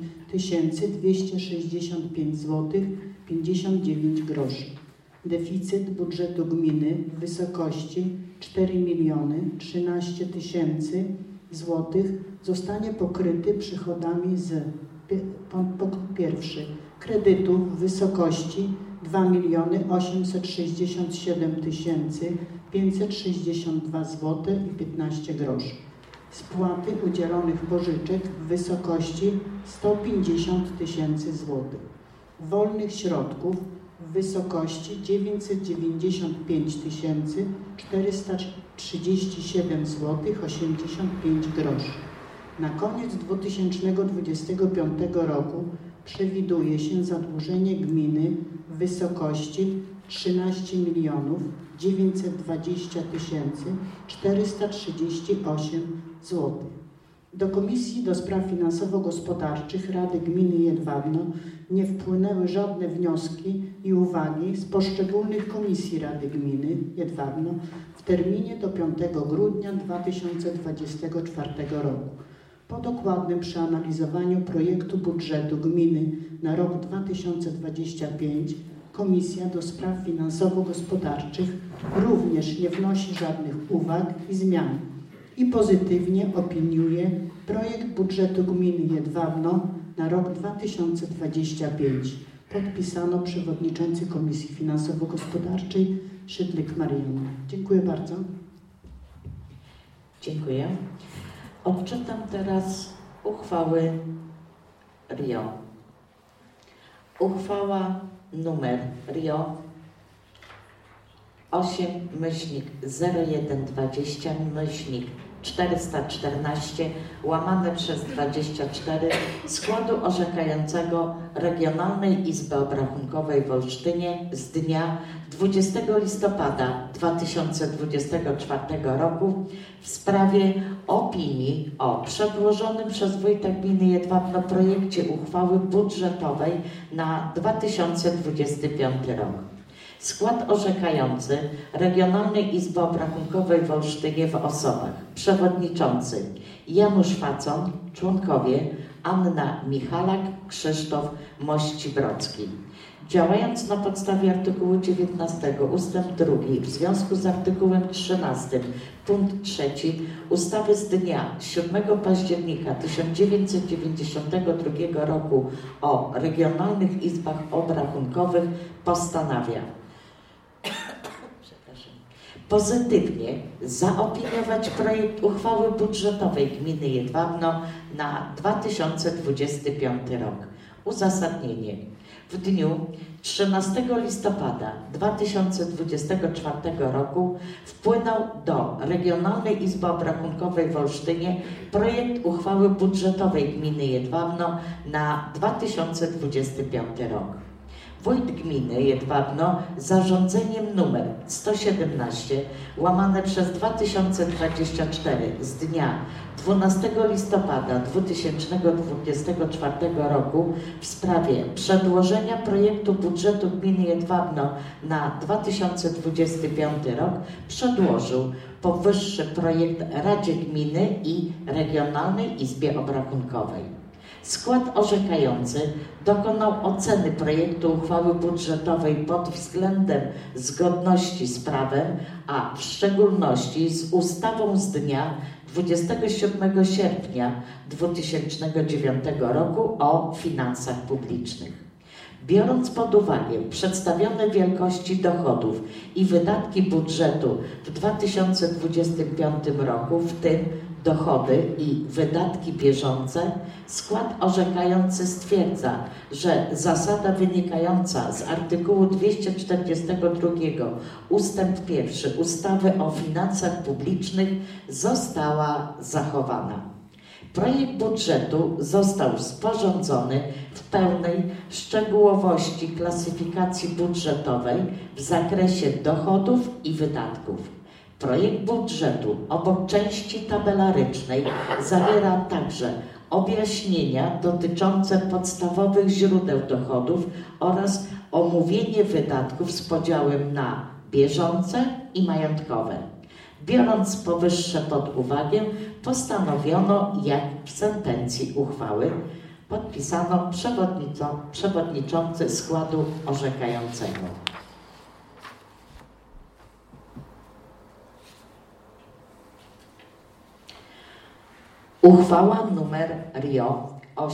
Speaker 8: 265 zł 59 groszy. Deficyt budżetu gminy w wysokości 4 013 000 zł zostanie pokryty przychodami z punkt pierwszy kredytu w wysokości 2 867 562 zł i 15 groszy. Spłaty udzielonych pożyczek w wysokości 150 000 zł. Wolnych środków w wysokości 995 437 zł 85 groszy. Na koniec 2025 roku przewiduje się zadłużenie gminy w wysokości 13 920 438 zł. Do Komisji do Spraw Finansowo-Gospodarczych Rady Gminy Jedwabno nie wpłynęły żadne wnioski i uwagi z poszczególnych komisji Rady Gminy Jedwabno w terminie do 5 grudnia 2024 roku. Po dokładnym przeanalizowaniu projektu budżetu gminy na rok 2025 Komisja do Spraw Finansowo-Gospodarczych również nie wnosi żadnych uwag i zmian i pozytywnie opiniuje projekt budżetu gminy Jedwabno na rok 2025. Podpisano przewodniczący Komisji Finansowo-Gospodarczej Szydlik Marianna. Dziękuję bardzo.
Speaker 2: Dziękuję. Odczytam teraz uchwały RIO. Uchwała numer RIO 8-0120-414 łamane przez 24 składu orzekającego Regionalnej Izby Obrachunkowej w Olsztynie z dnia 20 listopada 2024 roku w sprawie opinii o przedłożonym przez wójta gminy Jedwabno projekcie uchwały budżetowej na 2025 rok. Skład orzekający Regionalnej Izby Obrachunkowej w Olsztynie w osobach przewodniczący Janusz Facon, członkowie Anna Michalak, Krzysztof Mościbrocki. Działając na podstawie artykułu 19 ustęp 2 w związku z artykułem 13 punkt 3 ustawy z dnia 7 października 1992 roku o regionalnych izbach obrachunkowych postanawia pozytywnie zaopiniować projekt uchwały budżetowej gminy Jedwabno na 2025 rok. Uzasadnienie. W dniu 13 listopada 2024 roku wpłynął do Regionalnej Izby Obrachunkowej w Olsztynie projekt uchwały budżetowej gminy Jedwabno na 2025 rok. Wójt gminy Jedwabno zarządzeniem nr 117 łamane przez 2024 z dnia 12 listopada 2024 roku w sprawie przedłożenia projektu budżetu gminy Jedwabno na 2025 rok przedłożył powyższy projekt Radzie Gminy i Regionalnej Izbie Obrachunkowej. Skład orzekający dokonał oceny projektu uchwały budżetowej pod względem zgodności z prawem, a w szczególności z ustawą z dnia 27 sierpnia 2009 roku o finansach publicznych. Biorąc pod uwagę przedstawione wielkości dochodów i wydatki budżetu w 2025 roku, w tym dochody i wydatki bieżące, skład orzekający stwierdza, że zasada wynikająca z artykułu 242 ustęp 1 ustawy o finansach publicznych została zachowana. Projekt budżetu został sporządzony w pełnej szczegółowości klasyfikacji budżetowej w zakresie dochodów i wydatków. Projekt budżetu obok części tabelarycznej zawiera także objaśnienia dotyczące podstawowych źródeł dochodów oraz omówienie wydatków z podziałem na bieżące i majątkowe. Biorąc powyższe pod uwagę, postanowiono, jak w sentencji uchwały podpisano przewodniczący składu orzekającego. Uchwała nr RIO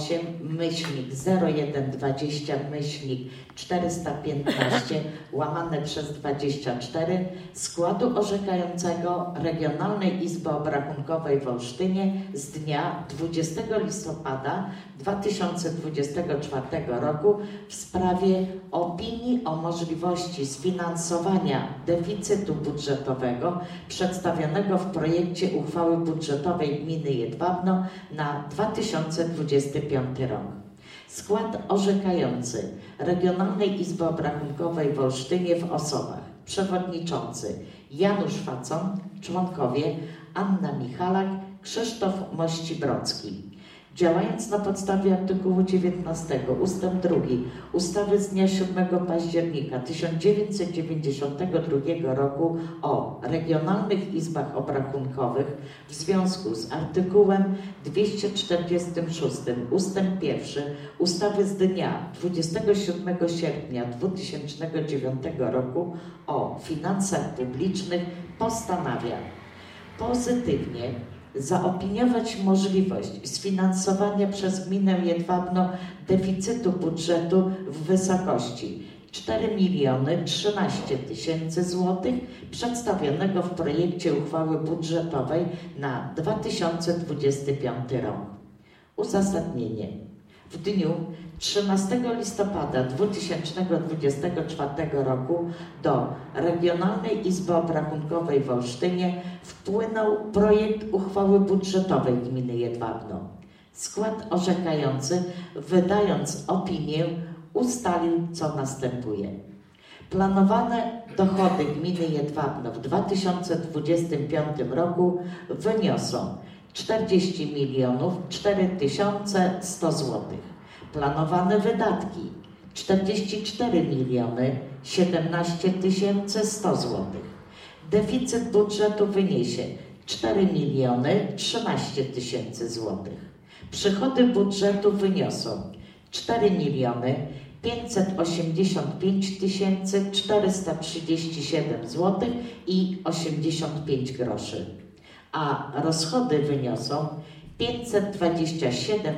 Speaker 2: 8/0120/415/24 składu orzekającego Regionalnej Izby Obrachunkowej w Olsztynie z dnia 20 listopada 2024 roku w sprawie opinii o możliwości sfinansowania deficytu budżetowego przedstawionego w projekcie uchwały budżetowej gminy Jedwabno na 2025 rok. Skład orzekający Regionalnej Izby Obrachunkowej w Olsztynie w osobach: przewodniczący Janusz Facon, członkowie Anna Michalak, Krzysztof Mościbrocki. Działając na podstawie artykułu 19 ust. 2 ustawy z dnia 7 października 1992 roku o regionalnych izbach obrachunkowych w związku z artykułem 246 ust. 1 ustawy z dnia 27 sierpnia 2009 roku o finansach publicznych postanawia pozytywnie zaopiniować możliwość sfinansowania przez gminę Jedwabno deficytu budżetu w wysokości 4 013 000 złotych przedstawionego w projekcie uchwały budżetowej na 2025 rok. Uzasadnienie. W dniu 13 listopada 2024 roku do Regionalnej Izby Obrachunkowej w Olsztynie wpłynął projekt uchwały budżetowej gminy Jedwabno. Skład orzekający, wydając opinię, ustalił, co następuje. Planowane dochody gminy Jedwabno w 2025 roku wyniosą 40 4 100 zł. Planowane wydatki 44 17 100 zł. Deficyt budżetu wyniesie 4 013 000 zł. Przychody budżetu wyniosą 4 585 437 zł i 85 groszy, a rozchody wyniosą 527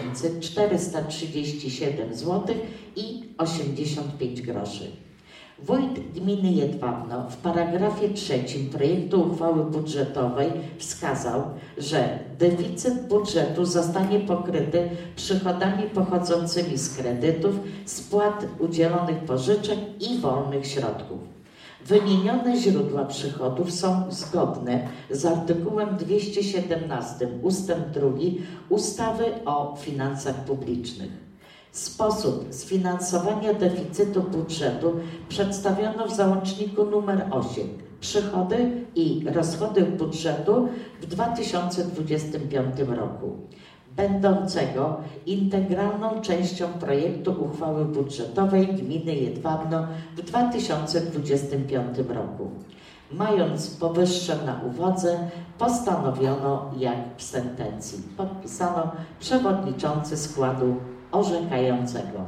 Speaker 2: 437 zł i 85 groszy. Wójt gminy Jedwabno w paragrafie 3 projektu uchwały budżetowej wskazał, że deficyt budżetu zostanie pokryty przychodami pochodzącymi z kredytów, spłat udzielonych pożyczek i wolnych środków. Wymienione źródła przychodów są zgodne z artykułem 217 ust. 2 ustawy o finansach publicznych. Sposób sfinansowania deficytu budżetu przedstawiono w załączniku nr 8 Przychody i rozchody budżetu w 2025 roku, będącego integralną częścią projektu uchwały budżetowej gminy Jedwabno w 2025 roku. Mając powyższe na uwadze, postanowiono, jak w sentencji podpisano przewodniczący składu orzekającego.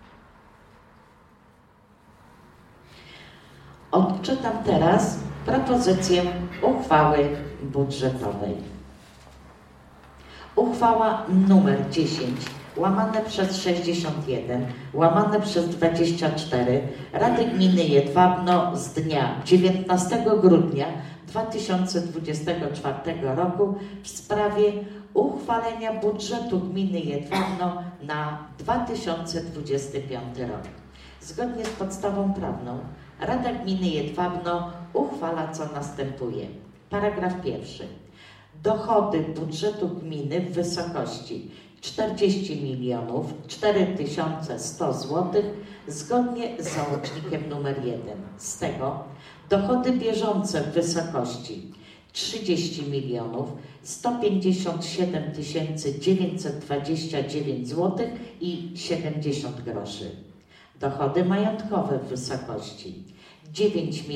Speaker 2: Odczytam teraz propozycję uchwały budżetowej. Uchwała nr 10/61/24 Rady Gminy Jedwabno z dnia 19 grudnia 2024 roku w sprawie uchwalenia budżetu gminy Jedwabno na 2025 rok. Zgodnie z podstawą prawną Rada Gminy Jedwabno uchwala, co następuje. Paragraf 1. Dochody budżetu gminy w wysokości 40 4100 zł zgodnie z załącznikiem nr 1. Z tego dochody bieżące w wysokości 30 157 929 zł i 70 groszy. Dochody majątkowe w wysokości 9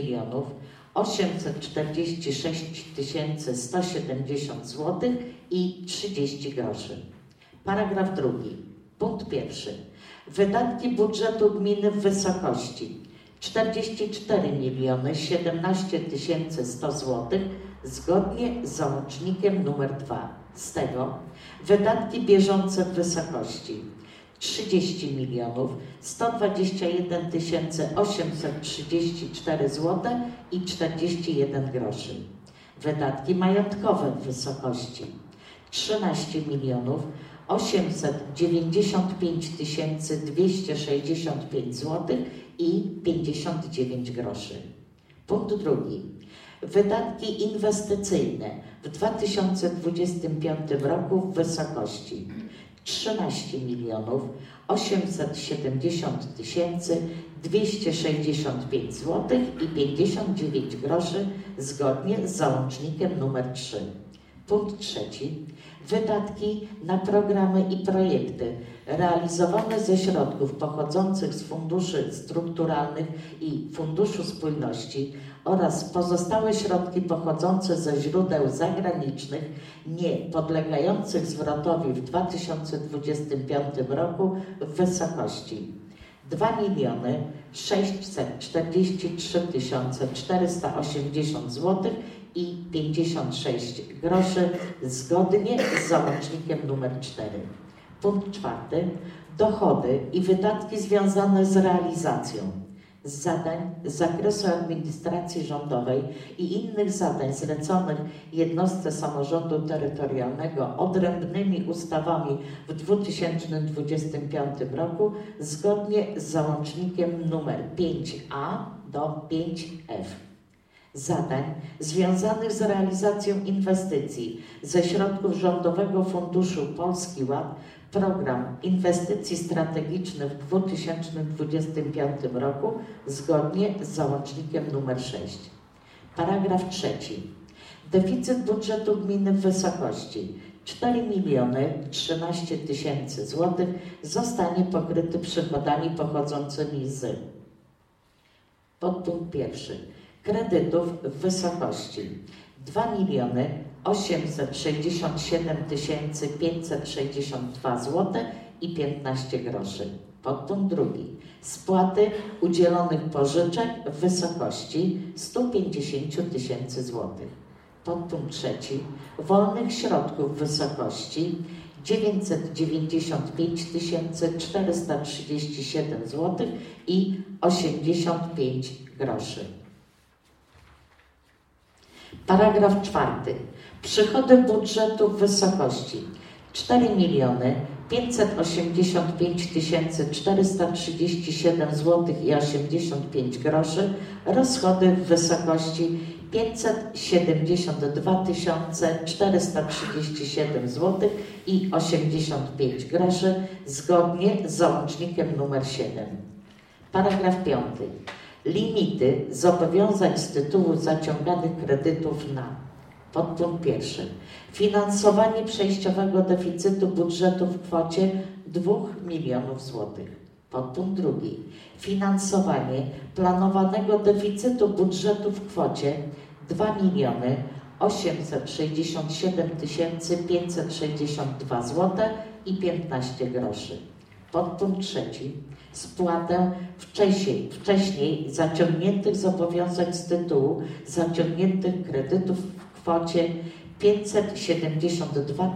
Speaker 2: 846 170 zł i 30 groszy. Paragraf 2. Punkt 1. Wydatki budżetu gminy w wysokości 44 017 100 zł zgodnie z załącznikiem nr 2. Z tego wydatki bieżące w wysokości 30 121 834 zł i 41 groszy. Wydatki majątkowe w wysokości 13 895 265 zł i 59 groszy. Punkt 2. Wydatki inwestycyjne w 2025 roku w wysokości 13 870 265 zł i 59 groszy zgodnie z załącznikiem nr 3. Punkt 3. Wydatki na programy i projekty realizowane ze środków pochodzących z funduszy strukturalnych i Funduszu Spójności oraz pozostałe środki pochodzące ze źródeł zagranicznych nie podlegających zwrotowi w 2025 roku w wysokości 2 643 480 zł i 56 groszy zgodnie z załącznikiem nr 4. Punkt 4. Dochody i wydatki związane z realizacją zadań z zakresu administracji rządowej i innych zadań zleconych jednostce samorządu terytorialnego odrębnymi ustawami w 2025 roku zgodnie z załącznikiem nr 5a do 5f. Zadań związanych z realizacją inwestycji ze środków Rządowego Funduszu Polski Ład Program Inwestycji Strategicznych w 2025 roku zgodnie z załącznikiem nr 6. Paragraf 3. Deficyt budżetu gminy w wysokości 4 013 000 zł zostanie pokryty przychodami pochodzącymi z podpunkt 1. Kredytów w wysokości 2 867 562 zł i 15 groszy. Podpunkt 2. Spłaty udzielonych pożyczek w wysokości 150 000 zł. Podpunkt 3. Wolnych środków w wysokości 995 437 zł i 85 groszy. Paragraf 4. Przychody budżetu w wysokości 4 585 437 zł i 85 groszy, rozchody w wysokości 572 437 zł i 85 groszy zgodnie z załącznikiem nr 7. Paragraf 5. Limity zobowiązań z tytułu zaciąganych kredytów na podpunkt 1. Finansowanie przejściowego deficytu budżetu w kwocie 2 milionów złotych. Podpunkt 2. Finansowanie planowanego deficytu budżetu w kwocie 2 867 562 zł i 15 groszy. Podpunkt 3. Spłatę wcześniej zaciągniętych zobowiązań z tytułu zaciągniętych kredytów w kwocie 572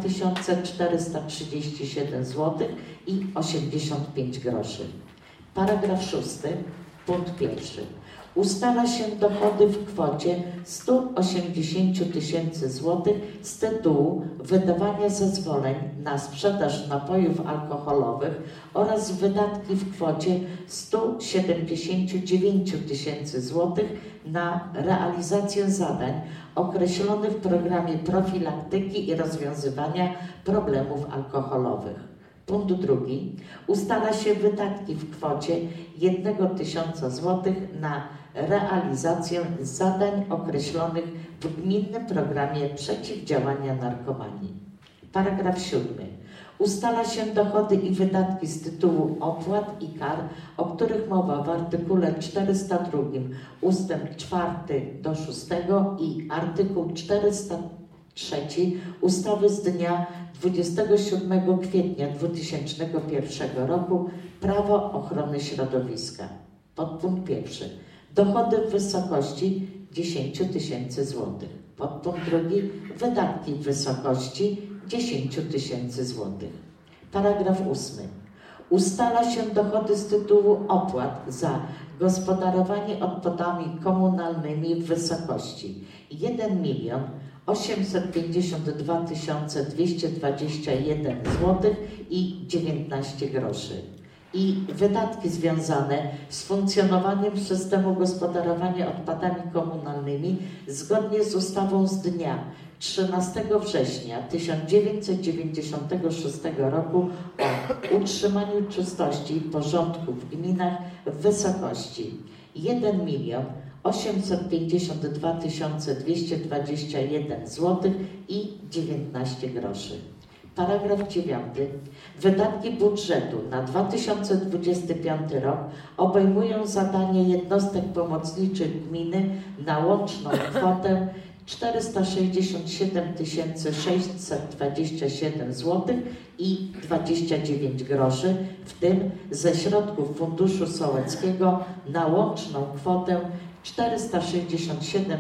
Speaker 2: 437 zł i 85 groszy. Paragraf 6. Punkt 1. Ustala się dochody w kwocie 180 tysięcy złotych z tytułu wydawania zezwoleń na sprzedaż napojów alkoholowych oraz wydatki w kwocie 179 tysięcy złotych na realizację zadań określonych w programie profilaktyki i rozwiązywania problemów alkoholowych. Punkt drugi. Ustala się wydatki w kwocie 1 tysiąca złotych na realizację zadań określonych w gminnym programie przeciwdziałania narkomanii. Paragraf 7. Ustala się dochody i wydatki z tytułu opłat i kar, o których mowa w artykule 402 ustęp 4 do 6 i artykuł 403 ustawy z dnia 27 kwietnia 2001 roku Prawo ochrony środowiska. Podpunkt 1. Dochody w wysokości 10 tysięcy złotych. Podpunkt 2. Wydatki w wysokości 10 tysięcy złotych. Paragraf 8. Ustala się dochody z tytułu opłat za gospodarowanie odpadami komunalnymi w wysokości 1 852 221 zł i 19 groszy i wydatki związane z funkcjonowaniem systemu gospodarowania odpadami komunalnymi zgodnie z ustawą z dnia 13 września 1996 roku o utrzymaniu czystości i porządku w gminach w wysokości 1 852 221 zł i 19 groszy. Paragraf 9. Wydatki budżetu na 2025 rok obejmują zadanie jednostek pomocniczych gminy na łączną kwotę 467 627 zł i 29 groszy, w tym ze środków Funduszu Sołeckiego na łączną kwotę 467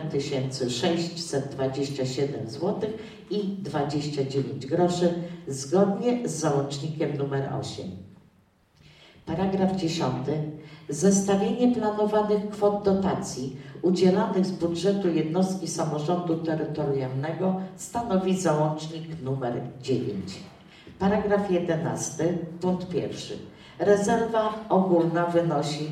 Speaker 2: 627 zł i 29 groszy zgodnie z załącznikiem nr 8. Paragraf 10. Zestawienie planowanych kwot dotacji udzielanych z budżetu jednostki samorządu terytorialnego stanowi załącznik nr 9. Paragraf 11. Punkt 1. Rezerwa ogólna wynosi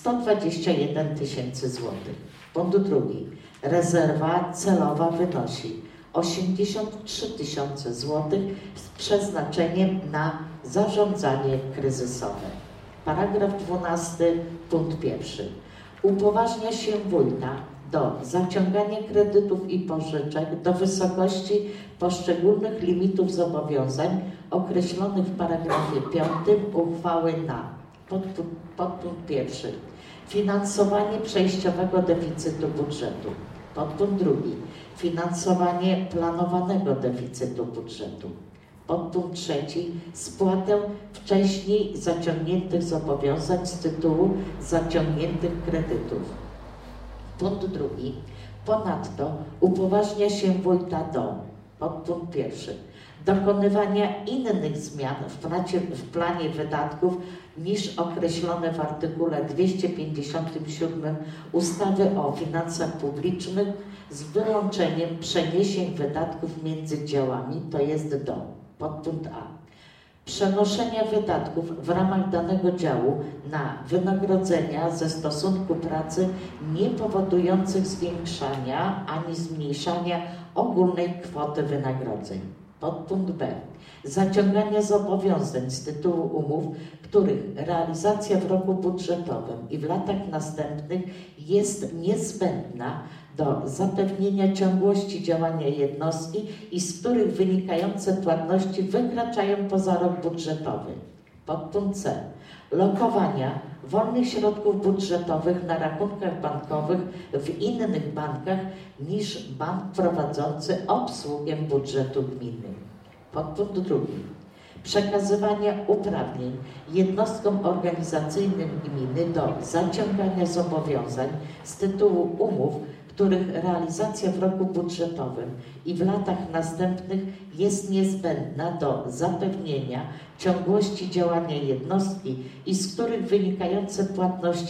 Speaker 2: 121 tysięcy złotych. Punkt 2. Rezerwa celowa wynosi 83 tysiące złotych z przeznaczeniem na zarządzanie kryzysowe. Paragraf 12. Punkt 1. Upoważnia się wójta do zaciągania kredytów i pożyczek do wysokości poszczególnych limitów zobowiązań określonych w paragrafie 5 uchwały na podpunkt 1. Finansowanie przejściowego deficytu budżetu. Podpunkt 2. Finansowanie planowanego deficytu budżetu. Podpunkt 3. Spłatę wcześniej zaciągniętych zobowiązań z tytułu zaciągniętych kredytów. Punkt 2. Ponadto upoważnia się wójta do podpunkt 1. Dokonywania innych zmian w planie wydatków niż określone w artykule 257 ustawy o finansach publicznych z wyłączeniem przeniesień wydatków między działami, to jest do podpunkt A. Przenoszenia wydatków w ramach danego działu na wynagrodzenia ze stosunku pracy nie powodujących zwiększania ani zmniejszania ogólnej kwoty wynagrodzeń. Podpunkt B. Zaciągania zobowiązań z tytułu umów, których realizacja w roku budżetowym i w latach następnych jest niezbędna do zapewnienia ciągłości działania jednostki i z których wynikające płatności wykraczają poza rok budżetowy. Podpunkt C. Lokowania wolnych środków budżetowych na rachunkach bankowych w innych bankach niż bank prowadzący obsługę budżetu gminy. Podpunkt 2. Przekazywania uprawnień jednostkom organizacyjnym gminy do zaciągania zobowiązań z tytułu umów, których realizacja w roku budżetowym i w latach następnych jest niezbędna do zapewnienia ciągłości działania jednostki i z których wynikające płatności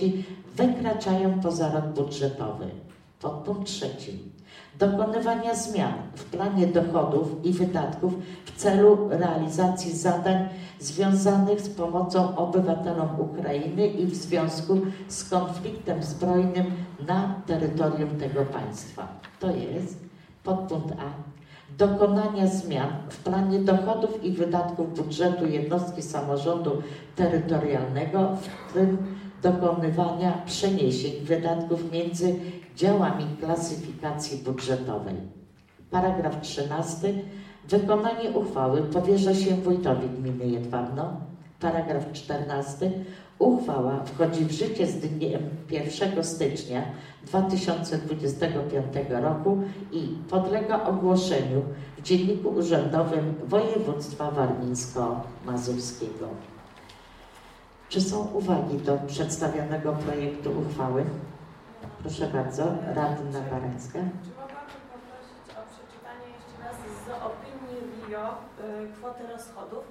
Speaker 2: wykraczają poza rok budżetowy. Podpunkt 3. Dokonywania zmian w planie dochodów i wydatków w celu realizacji zadań związanych z pomocą obywatelom Ukrainy i w związku z konfliktem zbrojnym na terytorium tego państwa. To jest podpunkt A. Dokonania zmian w planie dochodów i wydatków budżetu jednostki samorządu terytorialnego, w tym dokonywania przeniesień wydatków między działami klasyfikacji budżetowej. Paragraf 13. Wykonanie uchwały powierza się wójtowi gminy Jedwabno. Paragraf 14. Uchwała wchodzi w życie z dniem 1 stycznia 2025 roku i podlega ogłoszeniu w Dzienniku Urzędowym Województwa Warmińsko-Mazurskiego. Czy są uwagi do przedstawionego projektu uchwały? Proszę bardzo, radna Barańska.
Speaker 4: Czy mogłabym poprosić o przeczytanie jeszcze raz z opinii RIO kwoty rozchodów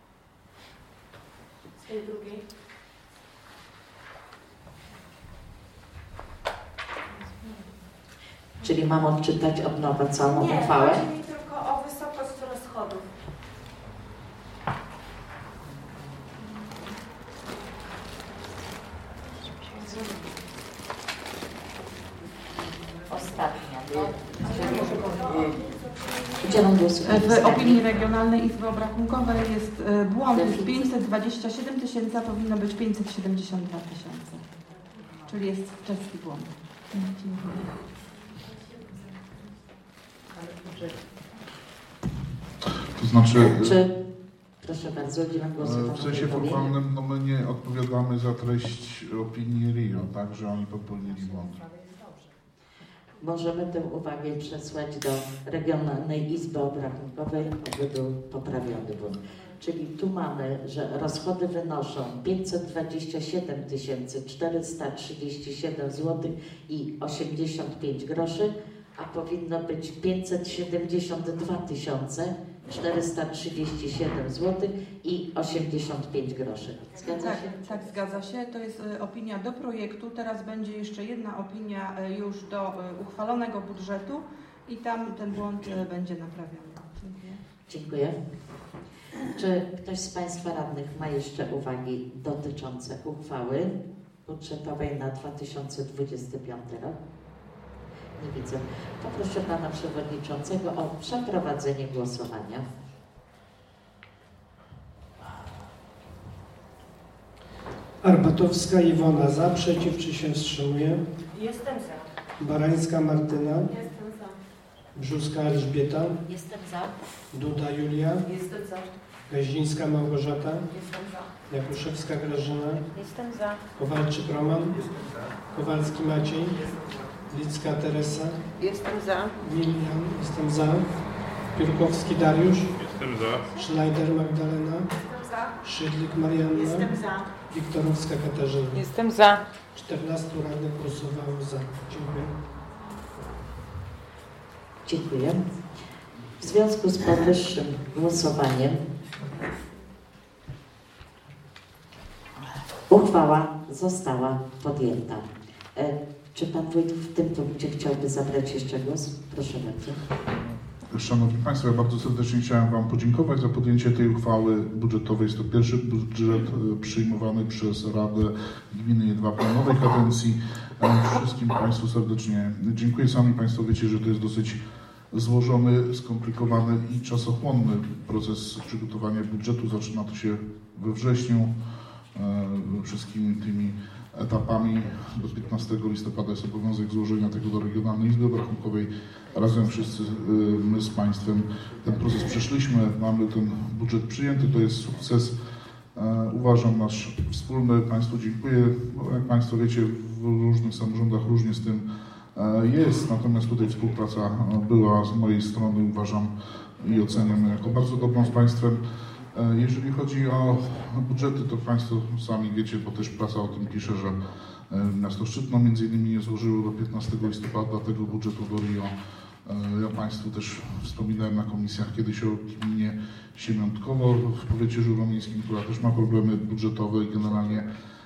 Speaker 4: z tej drugiej?
Speaker 2: Czyli mam odczytać od nowa całą
Speaker 4: Nie,
Speaker 2: uchwałę?
Speaker 4: chodzi mi tylko o wysokość rozchodów.
Speaker 2: Ostatnia. Udzielam głosu.
Speaker 7: W opinii Regionalnej Izby Obrachunkowej jest błąd, jest 527 tysięcy, a powinno być 572 tysiące. Czyli jest czeski błąd.
Speaker 1: To znaczy,
Speaker 2: Czy, proszę bardzo, udzielam głosu
Speaker 1: w
Speaker 2: panu
Speaker 1: sensie
Speaker 2: wójtowi.
Speaker 1: formalnym no my nie odpowiadamy za treść opinii RIO, tak, że oni popełnili błąd.
Speaker 2: Możemy tę uwagę przesłać do Regionalnej Izby Obrachunkowej, aby był poprawiony błąd. Czyli tu mamy, że rozchody wynoszą 527 437 zł i 85 groszy, a powinno być 572 437 zł i 85 groszy. Zgadza
Speaker 7: Tak,
Speaker 2: się?
Speaker 7: tak, zgadza się. To jest opinia do projektu. Teraz będzie jeszcze jedna opinia już do uchwalonego budżetu i tam ten błąd będzie naprawiony. Dziękuję.
Speaker 2: Dziękuję. Czy ktoś z Państwa radnych ma jeszcze uwagi dotyczące uchwały budżetowej na 2025 rok? Nie widzę. Poproszę Pana Przewodniczącego o przeprowadzenie głosowania.
Speaker 3: Arbatowska Iwona za, przeciw czy się wstrzymuje?
Speaker 4: Jestem za.
Speaker 3: Barańska Martyna,
Speaker 4: Jestem za.
Speaker 3: Brzuska Elżbieta,
Speaker 2: Jestem za.
Speaker 3: Duda Julia,
Speaker 4: Jestem za.
Speaker 3: Gaździńska Małgorzata,
Speaker 4: Jestem za.
Speaker 3: Jakuszewska Grażyna,
Speaker 4: Jestem za.
Speaker 3: Kowalczyk Roman, Kowalski Maciej, Licka Teresa,
Speaker 4: Jestem za.
Speaker 3: Milian, jestem za, Piórkowski Dariusz,
Speaker 9: Jestem za.
Speaker 3: Schneider Magdalena,
Speaker 4: Jestem za.
Speaker 3: Szydlik Marianna,
Speaker 4: Jestem za.
Speaker 3: Wiktorowska Katarzyna.
Speaker 4: Jestem za.
Speaker 3: 14 radnych głosowało za. Dziękuję.
Speaker 2: Dziękuję. W związku z powyższym głosowaniem uchwała została podjęta. Czy Pan Wójt w tym punkcie chciałby zabrać jeszcze głos? Proszę bardzo.
Speaker 1: Szanowni Państwo, ja bardzo serdecznie chciałem Wam podziękować za podjęcie tej uchwały budżetowej. Jest to pierwszy budżet przyjmowany przez Radę Gminy Jedwabno w nowej kadencji. Wszystkim Państwu serdecznie dziękuję. Sami Państwo wiecie, że to jest dosyć złożony, skomplikowany i czasochłonny proces przygotowania budżetu. Zaczyna to się we wrześniu. Wszystkimi tymi etapami do 15 listopada jest obowiązek złożenia tego do Regionalnej Izby Obrachunkowej. Razem wszyscy my z Państwem ten proces przeszliśmy, mamy ten budżet przyjęty, to jest sukces. Uważam nasz wspólny. Państwu dziękuję. Jak Państwo wiecie, w różnych samorządach różnie z tym jest, natomiast tutaj współpraca była z mojej strony, uważam i oceniam jako bardzo dobrą z Państwem. Jeżeli chodzi o budżety, to Państwo sami wiecie, bo też prasa o tym pisze, że miasto Szczytno między innymi nie złożyło do 15 listopada tego budżetu do RIO. Ja Państwu też wspominałem na komisjach kiedyś o gminie Siemiątkowo w powiecie żuromińskim, która też ma problemy budżetowe i generalnie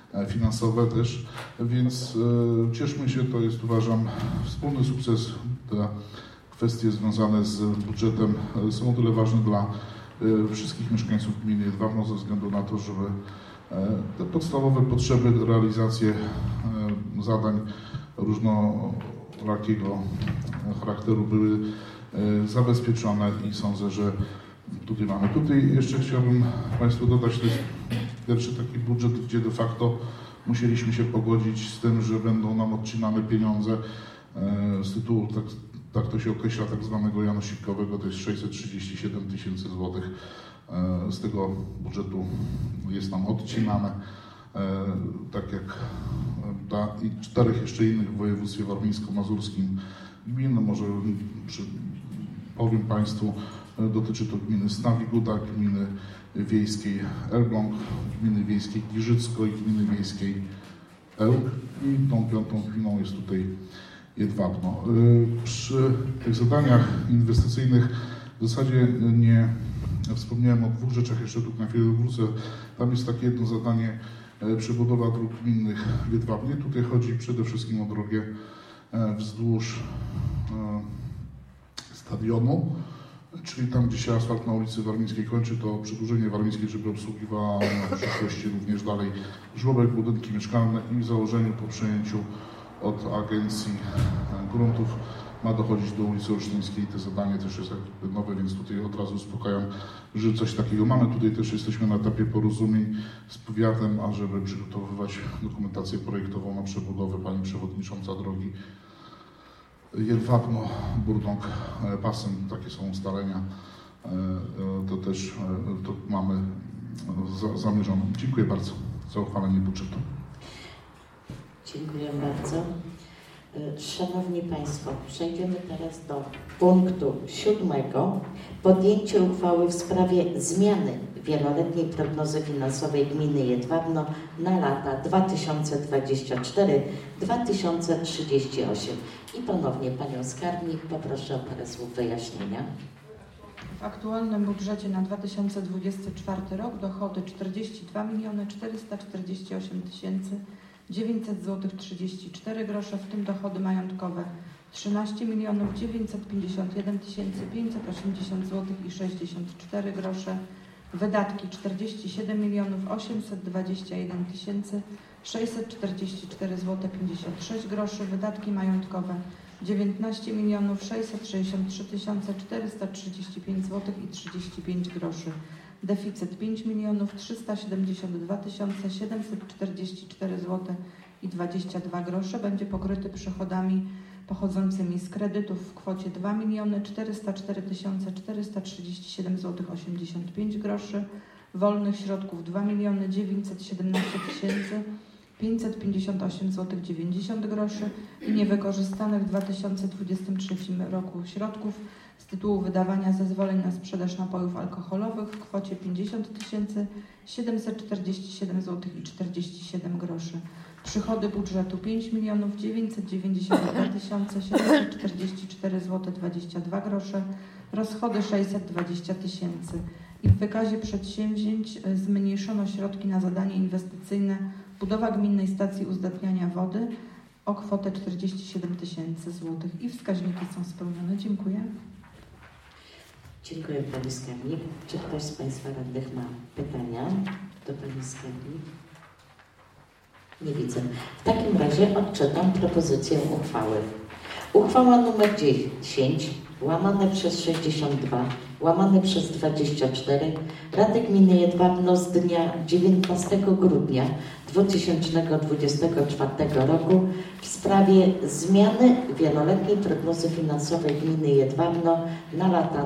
Speaker 1: finansowe też, więc cieszmy się, to jest, uważam, wspólny sukces. Te kwestie związane z budżetem są o tyle ważne dla wszystkich mieszkańców gminy Jedwabno ze względu na to, żeby te podstawowe potrzeby, realizację zadań różnorakiego charakteru były zabezpieczone i sądzę, że tutaj mamy. Tutaj jeszcze chciałbym Państwu dodać, to jest pierwszy taki budżet, gdzie de facto musieliśmy się pogodzić z tym, że będą nam odcinane pieniądze z tytułu, tak to się określa, tak zwanego janosikowego, to jest 637 000 złotych. Z tego budżetu jest nam odcinane, tak jak i 4 jeszcze innych w województwie warmińsko-mazurskim gmin. No może powiem Państwu, dotyczy to gminy Stawiguda, gminy wiejskiej Elbląg, gminy wiejskiej Giżycko i gminy wiejskiej Ełk i tą 5. gminą jest tutaj Jedwabno. Przy tych zadaniach inwestycyjnych w zasadzie nie wspomniałem o 2 rzeczach, jeszcze tu na chwilę wrócę. Tam jest takie jedno zadanie, przebudowa dróg gminnych w Jedwabnie. Tutaj chodzi przede wszystkim o drogę wzdłuż stadionu, czyli tam, gdzie się asfalt na ulicy Warmińskiej kończy, to przedłużenie Warmińskiej, żeby obsługiwała w przyszłości również dalej żłobek, budynki mieszkalne i w założeniu po przejęciu od Agencji Gruntów ma dochodzić do ulicy Olsztyńskiej. To zadanie też jest jakby nowe, więc tutaj od razu uspokajam, że coś takiego mamy. Tutaj też jesteśmy na etapie porozumień z powiatem, ażeby przygotowywać dokumentację projektową na przebudowę. Pani przewodnicząca drogi Jedwabno, Burdąg, Pasem, takie są ustalenia. To też to mamy zamierzone. Dziękuję bardzo za uchwalenie budżetu.
Speaker 2: Dziękuję bardzo. Szanowni Państwo, przejdziemy teraz do punktu 7. Podjęcie uchwały w sprawie zmiany wieloletniej prognozy finansowej gminy Jedwabno na lata 2024-2038. I ponownie Panią Skarbnik poproszę o parę słów wyjaśnienia.
Speaker 7: W aktualnym budżecie na 2024 rok dochody 42 448 900 zł 34 grosze, w tym dochody majątkowe 13 951 580 zł i 64 grosze, wydatki 47 821 644 zł 56 groszy, wydatki majątkowe 19 663 435 zł i 35 groszy. Deficyt 5 372 744 zł i 22 grosze będzie pokryty przychodami pochodzącymi z kredytów w kwocie 2 404 437 zł 85 groszy, wolnych środków 2 917 558 zł 90 groszy i niewykorzystanych w 2023 roku środków z tytułu wydawania zezwoleń na sprzedaż napojów alkoholowych w kwocie 50 747 zł i 47 groszy. Przychody budżetu 5 992 744 zł 22 grosze, rozchody 620 000. I w wykazie przedsięwzięć zmniejszono środki na zadanie inwestycyjne budowa gminnej stacji uzdatniania wody o kwotę 47 000 zł. I wskaźniki są spełnione. Dziękuję.
Speaker 2: Dziękuję Pani Skarbnik. Czy ktoś z Państwa radnych ma pytania do Pani Skarbnik? Nie widzę. W takim razie odczytam propozycję uchwały. Uchwała nr 10 /62/24 Rady Gminy Jedwabno z dnia 19 grudnia 2024 roku w sprawie zmiany wieloletniej prognozy finansowej gminy Jedwabno na lata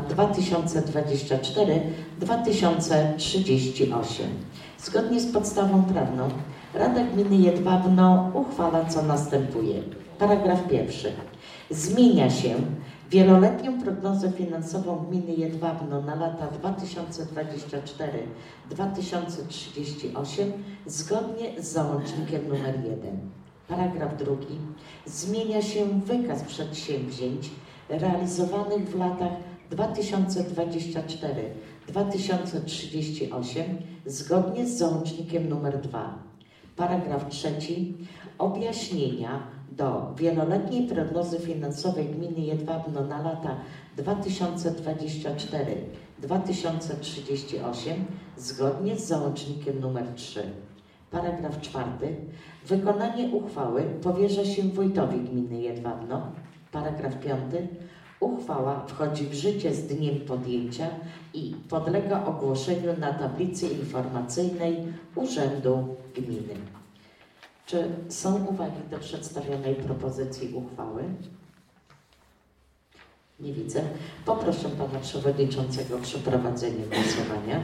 Speaker 2: 2024-2038. Zgodnie z podstawą prawną Rada Gminy Jedwabno uchwala, co następuje. Paragraf 1. Zmienia się wieloletnią prognozę finansową gminy Jedwabno na lata 2024-2038 zgodnie z załącznikiem nr 1. Paragraf 2. Zmienia się wykaz przedsięwzięć realizowanych w latach 2024-2038 zgodnie z załącznikiem nr 2. Paragraf 3. Objaśnienia do wieloletniej prognozy finansowej gminy Jedwabno na lata 2024-2038 zgodnie z załącznikiem nr 3. Paragraf 4. Wykonanie uchwały powierza się wójtowi gminy Jedwabno. Paragraf 5. Uchwała wchodzi w życie z dniem podjęcia i podlega ogłoszeniu na tablicy informacyjnej Urzędu Gminy. Czy są uwagi do przedstawionej propozycji uchwały? Nie widzę. Poproszę Pana Przewodniczącego o przeprowadzenie głosowania.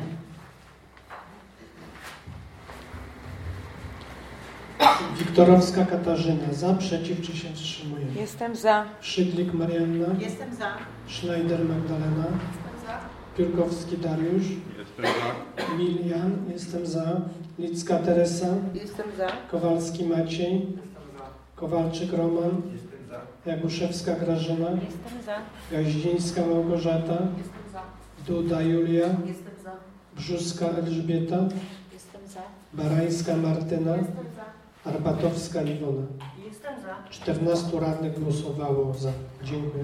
Speaker 3: Wiktorowska Katarzyna. Za, przeciw, czy się wstrzymuje?
Speaker 9: Jestem za.
Speaker 3: Szydlik Marianna.
Speaker 9: Jestem za.
Speaker 3: Schneider Magdalena.
Speaker 6: Jestem za.
Speaker 3: Piórkowski Dariusz.
Speaker 1: Jestem za.
Speaker 3: Milian. Jestem za. Licka Teresa.
Speaker 9: Jestem za.
Speaker 3: Kowalski Maciej. Kowalczyk Roman. Jaguszewska Grażyna.
Speaker 9: Jestem za.
Speaker 3: Gaździńska Małgorzata.
Speaker 6: Jestem za.
Speaker 3: Duda Julia.
Speaker 6: Jestem za.
Speaker 3: Brzuska Elżbieta.
Speaker 2: Jestem za.
Speaker 3: Barańska Martyna.
Speaker 6: Jestem za.
Speaker 3: Arbatowska Iwona.
Speaker 6: Jestem za.
Speaker 3: 14 radnych głosowało za. Dziękuję.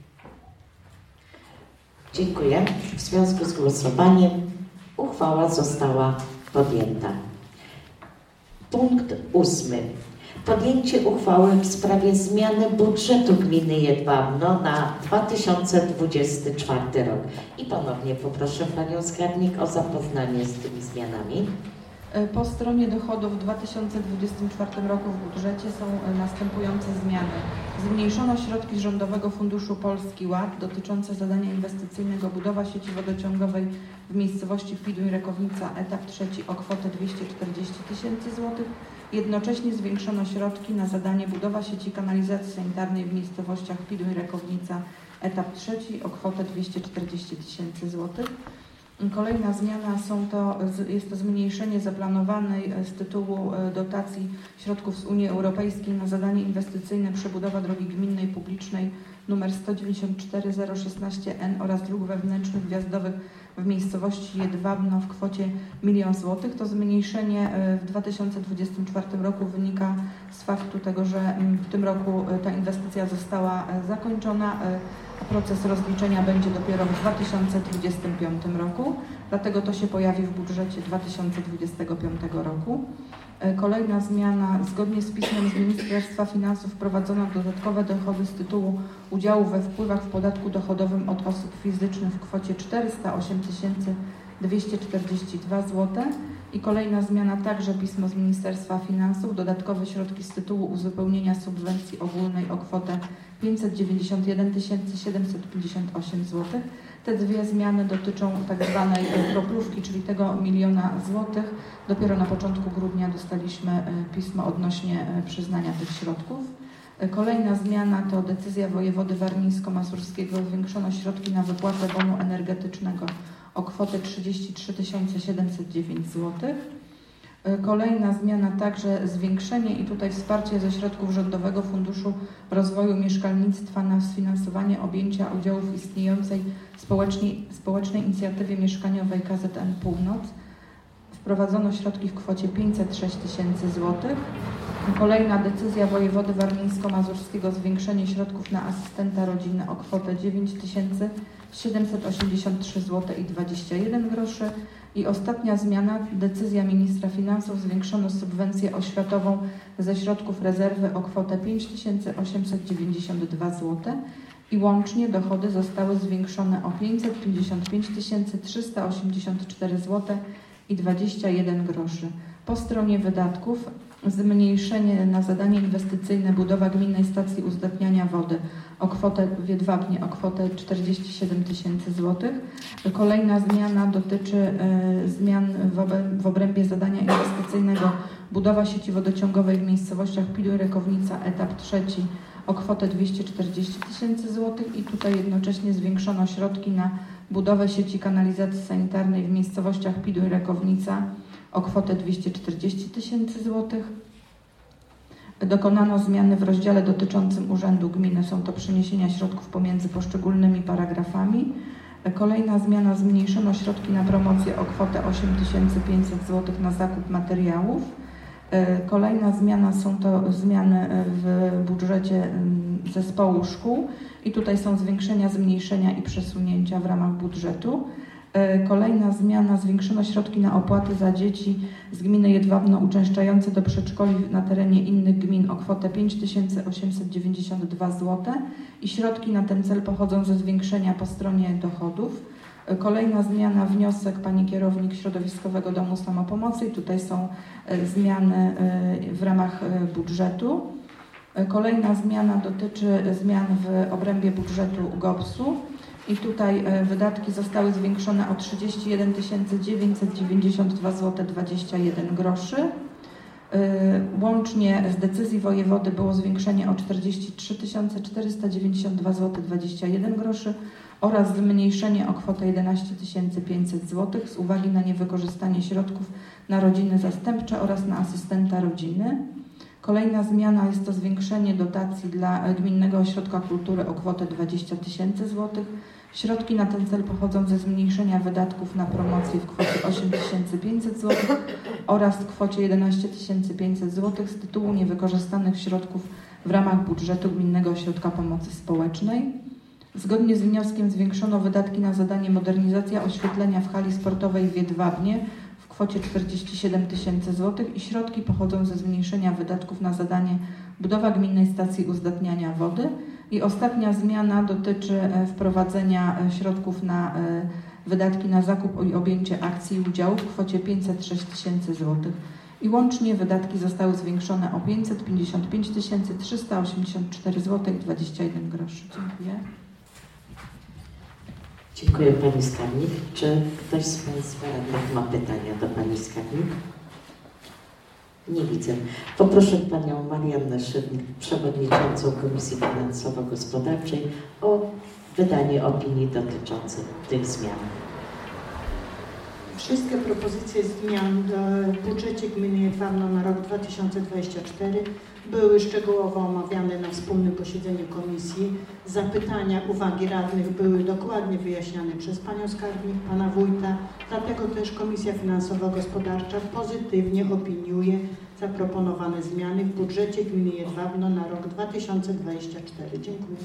Speaker 2: Dziękuję. W związku z głosowaniem uchwała została podjęta. Punkt 8. Podjęcie uchwały w sprawie zmiany budżetu gminy Jedwabno na 2024 rok. I ponownie poproszę Panią Skarbnik o zapoznanie z tymi zmianami.
Speaker 7: Po stronie dochodów w 2024 roku w budżecie są następujące zmiany. Zmniejszono środki z Rządowego Funduszu Polski Ład dotyczące zadania inwestycyjnego budowa sieci wodociągowej w miejscowości Piduń-Rekownica, etap 3 o kwotę 240 000 złotych. Jednocześnie zwiększono środki na zadanie budowa sieci kanalizacji sanitarnej w miejscowościach Piduń-Rekownica, etap 3 o kwotę 240 000 złotych. Kolejna zmiana jest to zmniejszenie zaplanowanej z tytułu dotacji środków z Unii Europejskiej na zadanie inwestycyjne przebudowa drogi gminnej publicznej nr 194016N oraz dróg wewnętrznych wjazdowych w miejscowości Jedwabno w kwocie 1 000 000 złotych. To zmniejszenie w 2024 roku wynika z faktu tego, że w tym roku ta inwestycja została zakończona, a proces rozliczenia będzie dopiero w 2025 roku, dlatego to się pojawi w budżecie 2025 roku. Kolejna zmiana, zgodnie z pismem z Ministerstwa Finansów wprowadzono dodatkowe dochody z tytułu udziału we wpływach w podatku dochodowym od osób fizycznych w kwocie 408 242 zł. I kolejna zmiana, także pismo z Ministerstwa Finansów, dodatkowe środki z tytułu uzupełnienia subwencji ogólnej o kwotę 591 758 zł. Te dwie zmiany dotyczą tak zwanej kroplówki, czyli tego 1 000 000 złotych. Dopiero na początku grudnia dostaliśmy pismo odnośnie przyznania tych środków. Kolejna zmiana to decyzja wojewody warmińsko-mazurskiego. Zwiększono środki na wypłatę bonu energetycznego o kwotę 33 709 zł. Kolejna zmiana także zwiększenie i tutaj wsparcie ze środków Rządowego Funduszu Rozwoju Mieszkalnictwa na sfinansowanie objęcia udziałów w istniejącej społecznej inicjatywie mieszkaniowej KZN Północ. Wprowadzono środki w kwocie 506 000 zł. Kolejna decyzja wojewody warmińsko-mazurskiego, zwiększenie środków na asystenta rodziny o kwotę 9 783 zł i 21 groszy. I ostatnia zmiana, decyzja ministra finansów, zwiększono subwencję oświatową ze środków rezerwy o kwotę 5 892 zł i łącznie dochody zostały zwiększone o 555 384 zł i 21 groszy. Po stronie wydatków zmniejszenie na zadanie inwestycyjne budowa gminnej stacji uzdatniania wody o kwotę w Jedwabnie o kwotę 47 000 zł. Kolejna zmiana dotyczy zmian w obrębie zadania inwestycyjnego budowa sieci wodociągowej w miejscowościach Piduń-Rekownica, etap 3 o kwotę 240 000 zł i tutaj jednocześnie zwiększono środki na budowę sieci kanalizacji sanitarnej w miejscowościach Piduń-Rekownica o kwotę 240 000 zł. Dokonano zmiany w rozdziale dotyczącym Urzędu Gminy. Są to przeniesienia środków pomiędzy poszczególnymi paragrafami. Kolejna zmiana, zmniejszono środki na promocję o kwotę 8500 zł na zakup materiałów. Kolejna zmiana są to zmiany w budżecie zespołu szkół i tutaj są zwiększenia, zmniejszenia i przesunięcia w ramach budżetu. Kolejna zmiana, zwiększono środki na opłaty za dzieci z gminy Jedwabno uczęszczające do przedszkoli na terenie innych gmin o kwotę 5892 zł i środki na ten cel pochodzą ze zwiększenia po stronie dochodów. Kolejna zmiana, wniosek pani kierownik Środowiskowego Domu Samopomocy i tutaj są zmiany w ramach budżetu. Kolejna zmiana dotyczy zmian w obrębie budżetu GOPS-u i tutaj wydatki zostały zwiększone o 31 992 zł 21 groszy. Łącznie z decyzji wojewody było zwiększenie o 43 492 zł 21 groszy oraz zmniejszenie o kwotę 11 500 zł z uwagi na niewykorzystanie środków na rodziny zastępcze oraz na asystenta rodziny. Kolejna zmiana jest to zwiększenie dotacji dla Gminnego Ośrodka Kultury o kwotę 20 000 zł. Środki na ten cel pochodzą ze zmniejszenia wydatków na promocję w kwocie 8 500 zł oraz w kwocie 11 500 zł z tytułu niewykorzystanych środków w ramach budżetu Gminnego Ośrodka Pomocy Społecznej. Zgodnie z wnioskiem zwiększono wydatki na zadanie modernizacja oświetlenia w hali sportowej w Jedwabnie w kwocie 47 000 zł i środki pochodzą ze zmniejszenia wydatków na zadanie budowa gminnej stacji uzdatniania wody. I ostatnia zmiana dotyczy wprowadzenia środków na wydatki na zakup i objęcie akcji i udziałów w kwocie 506 000 zł. I łącznie wydatki zostały zwiększone o 555 384 zł 21 groszy. Dziękuję.
Speaker 2: Dziękuję Pani Skarbnik. Czy ktoś z Państwa radnych ma pytania do Pani Skarbnik? Nie widzę. Poproszę Panią Mariannę Szydnik, Przewodniczącą Komisji Finansowo-Gospodarczej o wydanie opinii dotyczącej tych zmian.
Speaker 8: Wszystkie propozycje zmian w budżecie gminy Jedwabno na rok 2024 były szczegółowo omawiane na wspólnym posiedzeniu komisji. Zapytania, uwagi radnych były dokładnie wyjaśniane przez Panią Skarbnik, Pana Wójta, dlatego też Komisja Finansowo-Gospodarcza pozytywnie opiniuje zaproponowane zmiany w budżecie gminy Jedwabno na rok 2024. Dziękuję.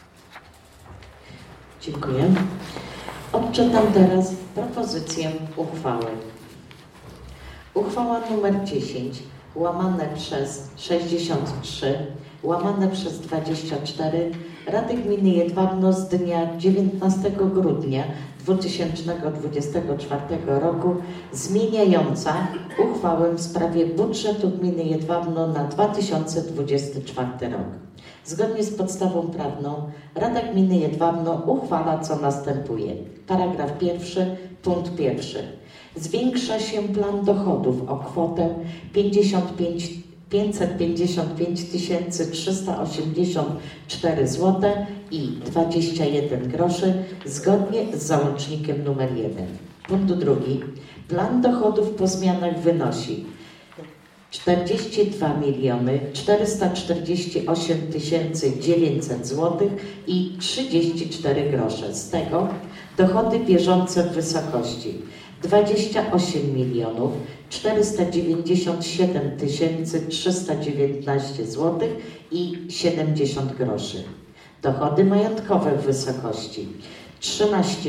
Speaker 2: Dziękuję. Odczytam teraz propozycję uchwały. Uchwała nr 10 łamane przez 63 łamane przez 24 Rady Gminy Jedwabno z dnia 19 grudnia 2024 roku zmieniająca uchwałę w sprawie budżetu Gminy Jedwabno na 2024 rok. Zgodnie z podstawą prawną Rada Gminy Jedwabno uchwala, co następuje. Paragraf 1, punkt 1. Zwiększa się plan dochodów o kwotę 555 384 zł i 21 groszy zgodnie z załącznikiem nr 1. Punkt 2. Plan dochodów po zmianach wynosi 42 448 900 zł i 34 grosze. Z tego dochody bieżące w wysokości 28 497 319 zł i 70 groszy. Dochody majątkowe w wysokości 13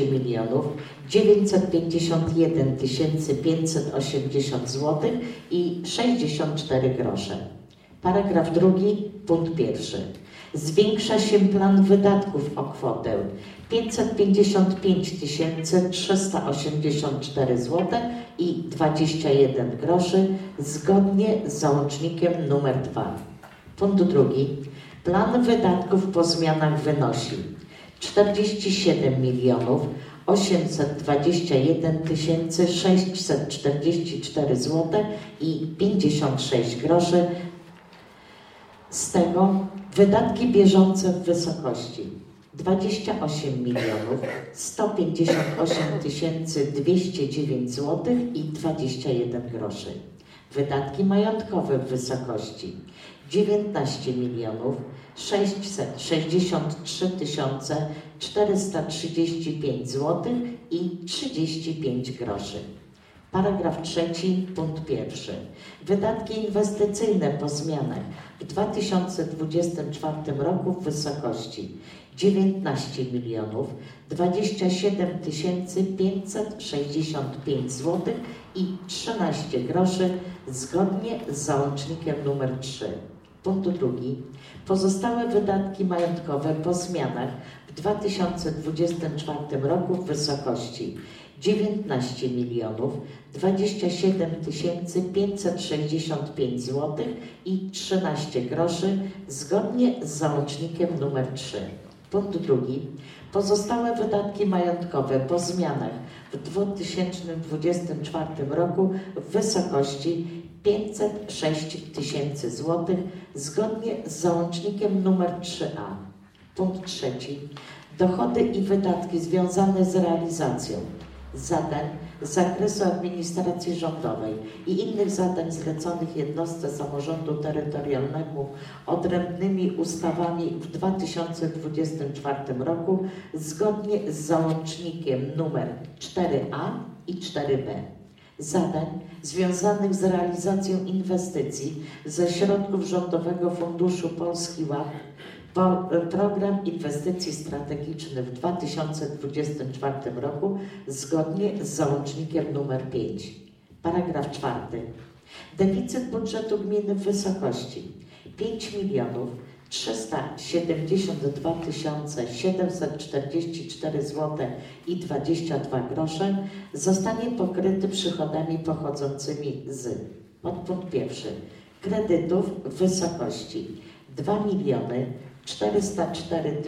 Speaker 2: 951 580 zł i 64 grosze. Paragraf 2, punkt 1. Zwiększa się plan wydatków o kwotę 555 384 zł i 21 groszy zgodnie z załącznikiem nr 2. Punkt 2. Plan wydatków po zmianach wynosi 47 821 644 zł i 56 groszy. Z tego wydatki bieżące w wysokości 28 158 209 zł i 21 groszy. Wydatki majątkowe w wysokości 19 663 435 zł i 35 groszy. Paragraf 3, punkt 1. Wydatki inwestycyjne po zmianach w 2024 roku w wysokości 19 milionów 27 565 zł i 13 groszy zgodnie z załącznikiem nr 3. Punkt 2. Pozostałe wydatki majątkowe po zmianach w 2024 roku w wysokości 19 milionów 27 565 zł i 13 groszy zgodnie z załącznikiem nr 3. Punkt 2. Pozostałe wydatki majątkowe po zmianach w 2024 roku w wysokości 506 tysięcy zł zgodnie z załącznikiem nr 3a. Punkt 3. Dochody i wydatki związane z realizacją zadań z zakresu administracji rządowej i innych zadań zleconych jednostce samorządu terytorialnemu odrębnymi ustawami w 2024 roku zgodnie z załącznikiem nr 4a i 4b. Zadań związanych z realizacją inwestycji ze środków Rządowego Funduszu Polski Ład Program Inwestycji Strategicznych w 2024 roku zgodnie z załącznikiem nr 5. Paragraf 4. Deficyt budżetu gminy w wysokości 5 milionów 372 744 zł i 22 grosze zostanie pokryty przychodami pochodzącymi z podpunkt 1. Kredytów w wysokości 2 miliony 404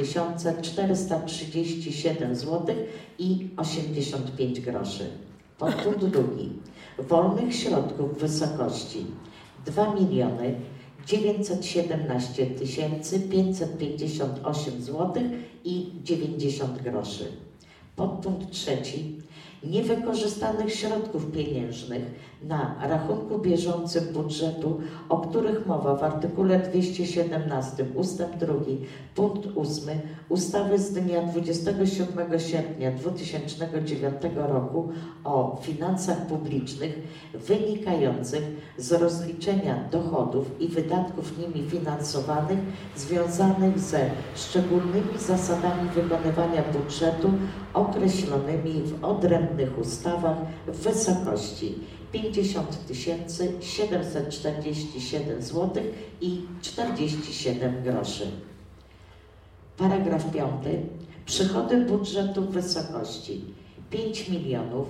Speaker 2: 437 zł i 85 groszy. Podpunkt 2. Wolnych środków w wysokości 2 miliony 917 558 zł i 90 groszy. Podpunkt 3. Niewykorzystanych środków pieniężnych na rachunku bieżącym budżetu, o których mowa w artykule 217 ust. 2 punkt 8 ustawy z dnia 27 sierpnia 2009 roku o finansach publicznych wynikających z rozliczenia dochodów i wydatków nimi finansowanych związanych ze szczególnymi zasadami wykonywania budżetu określonymi w odrębnych ustawach w wysokości 50 747 zł i 47 groszy. Paragraf 5. Przychody budżetu w wysokości 5 milionów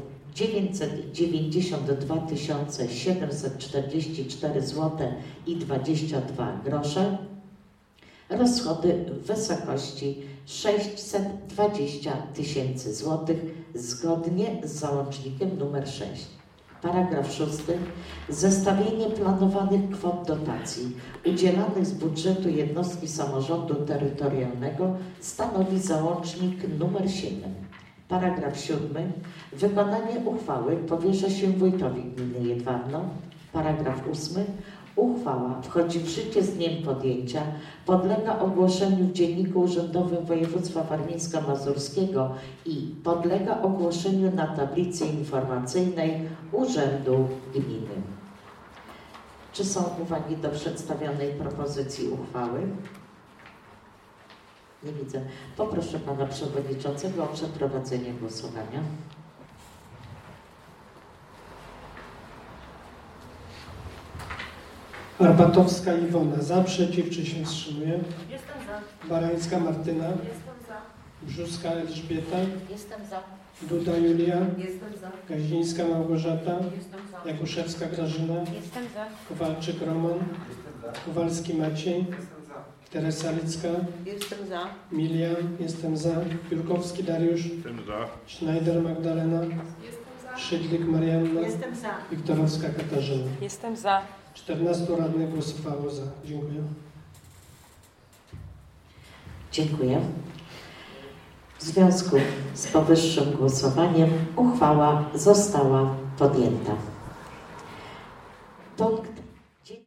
Speaker 2: 992 744 zł i 22 grosze. Rozchody w wysokości 620 tysięcy złotych zgodnie z załącznikiem nr 6. Paragraf 6. Zestawienie planowanych kwot dotacji udzielanych z budżetu jednostki samorządu terytorialnego stanowi załącznik nr 7. Paragraf 7. Wykonanie uchwały powierza się wójtowi gminy Jedwabno. Paragraf 8. Uchwała wchodzi w życie z dniem podjęcia, podlega ogłoszeniu w Dzienniku Urzędowym Województwa Warmińsko-Mazurskiego i podlega ogłoszeniu na tablicy informacyjnej Urzędu Gminy. Czy są uwagi do przedstawionej propozycji uchwały? Nie widzę. Poproszę Pana Przewodniczącego o przeprowadzenie głosowania.
Speaker 3: Arbatowska Iwona. Za, przeciw, czy się wstrzymuje?
Speaker 4: Jestem za.
Speaker 3: Barańska Martyna.
Speaker 4: Jestem za.
Speaker 3: Brzuska Elżbieta.
Speaker 2: Jestem za.
Speaker 3: Duda Julia.
Speaker 4: Jestem za.
Speaker 3: Gaździńska Małgorzata.
Speaker 4: Jestem za.
Speaker 3: Jakuszewska Grażyna.
Speaker 4: Jestem za.
Speaker 3: Kowalczyk Roman. Kowalski Maciej. Teresa Licka.
Speaker 4: Jestem za.
Speaker 5: Milian, jestem za. Piórkowski Dariusz.
Speaker 1: Jestem za.
Speaker 5: Schneider Magdalena.
Speaker 6: Jestem za.
Speaker 5: Szydlik Marianna.
Speaker 4: Jestem za.
Speaker 5: Wiktorowska Katarzyna.
Speaker 4: Jestem za.
Speaker 5: 14 radnych głosowało za. Dziękuję.
Speaker 2: Dziękuję. W związku z powyższym głosowaniem uchwała została podjęta.